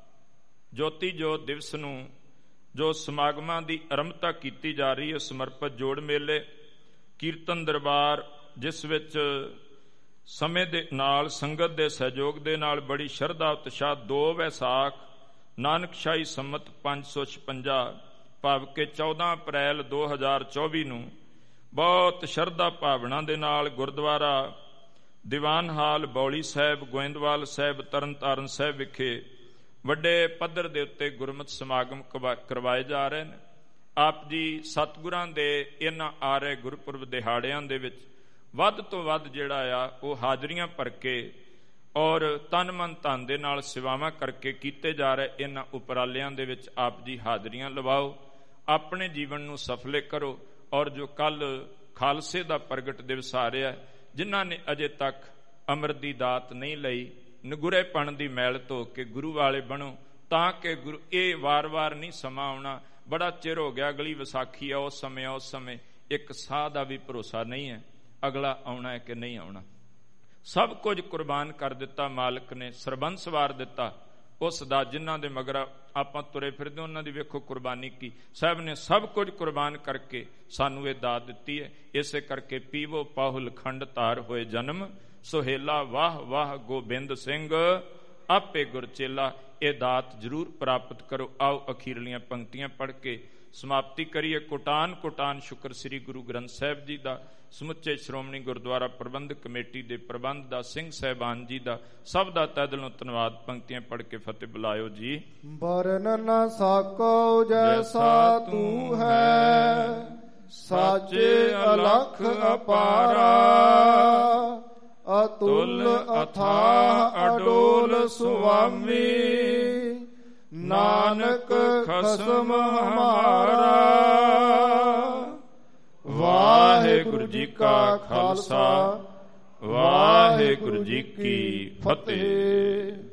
ਜੋਤੀ ਜੋਤ ਦਿਵਸ ਨੂੰ ਜੋ ਸਮਾਗਮਾਂ ਦੀ ਆਰੰਭਤਾ ਕੀਤੀ ਜਾ ਰਹੀ ਹੈ, ਸਮਰਪਿਤ ਜੋੜ ਮੇਲੇ, ਕੀਰਤਨ ਦਰਬਾਰ, ਜਿਸ ਵਿੱਚ ਸਮੇਂ ਦੇ ਨਾਲ ਸੰਗਤ ਦੇ ਸਹਿਯੋਗ ਦੇ ਨਾਲ ਬੜੀ ਸ਼ਰਧਾ ਉਤਸ਼ਾਹ 2 ਵੈਸਾਖ ਨਾਨਕਸ਼ਾਹੀ ਸੰਮਤ 556 ਭਾਵ ਕਿ 14 ਅਪ੍ਰੈਲ 2024 ਨੂੰ ਬਹੁਤ ਸ਼ਰਧਾ ਭਾਵਨਾ ਦੇ ਨਾਲ ਗੁਰਦੁਆਰਾ ਦੀਵਾਨ ਹਾਲ ਬੌਲੀ ਸਾਹਿਬ, ਗੋਇੰਦਵਾਲ ਸਾਹਿਬ, ਤਰਨਤਾਰਨ ਸਾਹਿਬ ਵਿਖੇ ਵੱਡੇ ਪੱਧਰ ਦੇ ਉੱਤੇ ਗੁਰਮਤਿ ਸਮਾਗਮ ਕਰਵਾਏ ਜਾ ਰਹੇ ਨੇ। ਆਪ ਜੀ ਸਤਿਗੁਰਾਂ ਦੇ ਇਹਨਾਂ ਆ ਰਹੇ ਗੁਰਪੁਰਬ ਦਿਹਾੜਿਆਂ ਦੇ ਵਿੱਚ ਵੱਧ ਤੋਂ ਵੱਧ ਜਿਹੜਾ ਆ ਉਹ ਹਾਜ਼ਰੀਆਂ ਭਰ ਕੇ ਔਰ ਤਨ ਮਨ ਧਨ ਦੇ ਨਾਲ ਸੇਵਾਵਾਂ ਕਰਕੇ ਕੀਤੇ ਜਾ ਰਹੇ ਇਹਨਾਂ ਉਪਰਾਲਿਆਂ ਦੇ ਵਿੱਚ ਆਪ ਜੀ ਹਾਜ਼ਰੀਆਂ ਲਵਾਓ, ਆਪਣੇ ਜੀਵਨ ਨੂੰ ਸਫਲੇ ਕਰੋ। ਔਰ ਜੋ ਕੱਲ ਖਾਲਸੇ ਦਾ ਪ੍ਰਗਟ ਦਿਵਸ ਆ ਰਿਹਾ, ਜਿਨ੍ਹਾਂ ਨੇ ਅਜੇ ਤੱਕ ਅੰਮ੍ਰਿਤ ਦੀ ਦਾਤ ਨਹੀਂ ਲਈ, ਨਗੁਰੇਪਣ ਦੀ ਮੈਲ ਧੋ ਕੇ ਗੁਰੂ ਵਾਲੇ ਬਣੋ, ਤਾਂ ਕਿ ਗੁਰੂ ਇਹ ਵਾਰ-ਵਾਰ ਨਹੀਂ ਸਮਾਂ ਆਉਣਾ। ਬੜਾ ਚਿਰ ਹੋ ਗਿਆ, ਅਗਲੀ ਵਿਸਾਖੀ ਆ, ਉਸ ਸਮੇਂ ਇੱਕ ਸਾਹ ਦਾ ਵੀ ਭਰੋਸਾ ਨਹੀਂ ਹੈ ਅਗਲਾ ਆਉਣਾ ਹੈ ਕਿ ਨਹੀਂ ਆਉਣਾ। ਸਭ ਕੁਝ ਕੁਰਬਾਨ ਕਰ ਦਿੱਤਾ ਮਾਲਕ ਨੇ, ਸਰਬੰਸ ਵਾਰ ਦਿੱਤਾ ਉਸ ਦਾ, ਜਿਨ੍ਹਾਂ ਦੇ ਮਗਰ ਆਪਾਂ ਤੁਰੇ ਫਿਰਦੇ ਉਹਨਾਂ ਦੀ ਵੇਖੋ ਕੁਰਬਾਨੀ ਕੀ। ਸਾਹਿਬ ਨੇ ਸਭ ਕੁਝ ਕੁਰਬਾਨ ਕਰਕੇ ਸਾਨੂੰ ਇਹ ਦਾਤ ਦਿੱਤੀ ਹੈ। ਇਸੇ ਕਰਕੇ ਪੀਵੋ ਪਾਹੁਲ ਖੰਡ ਧਾਰ ਹੋਏ ਜਨਮ, ਸੁਹੇਲਾ ਵਾਹ ਵਾਹ ਗੋਬਿੰਦ ਸਿੰਘ ਆਪੇ ਗੁਰਚੇਲਾ। ਇਹ ਦਾਤ ਜ਼ਰੂਰ ਪ੍ਰਾਪਤ ਕਰੋ। ਆਓ ਅਖੀਰਲੀਆਂ ਪੰਕਤੀਆਂ ਪੜ੍ਹ ਕੇ ਸਮਾਪਤੀ ਕਰੀਏ। ਕੋਟਾਨ ਕੋਟਾਨ ਸ਼ੁਕਰ ਸ੍ਰੀ ਗੁਰੂ ਗ੍ਰੰਥ ਸਾਹਿਬ ਜੀ ਦਾ, ਸਮੁੱਚੇ ਸ਼੍ਰੋਮਣੀ ਗੁਰਦੁਆਰਾ ਪ੍ਰਬੰਧਕ ਕਮੇਟੀ ਦੇ ਪ੍ਰਬੰਧ ਦਾ, ਸਿੰਘ ਸਾਹਿਬਾਨ ਜੀ ਦਾ, ਸਭ ਦਾ ਤਹਿ ਦਿਲੋਂ ਧੰਨਵਾਦ। ਪੰਕਤੀਆਂ ਪੜ੍ਹ ਕੇ ਫਤਿਹ ਬੁਲਾਇਓ ਜੀ। ਬਰਨ ਨਾ ਸਾਕੋ ਜੈਸਾ ਤੂੰ ਹੈ, ਸਾਚੇ ਅਲਖ ਅਪਾਰਾ, ਅਤੁਲ ਅਥਾਹ ਅਡੋਲ ਸੁਆਮੀ, ਨਾਨਕ ਖਸਮ ਹਮਾਰਾ। ਵਾਹਿਗੁਰੂ ਜੀ ਕਾ ਖਾਲਸਾ, ਵਾਹਿਗੁਰੂ ਜੀ ਕੀ ਫਤਿਹ।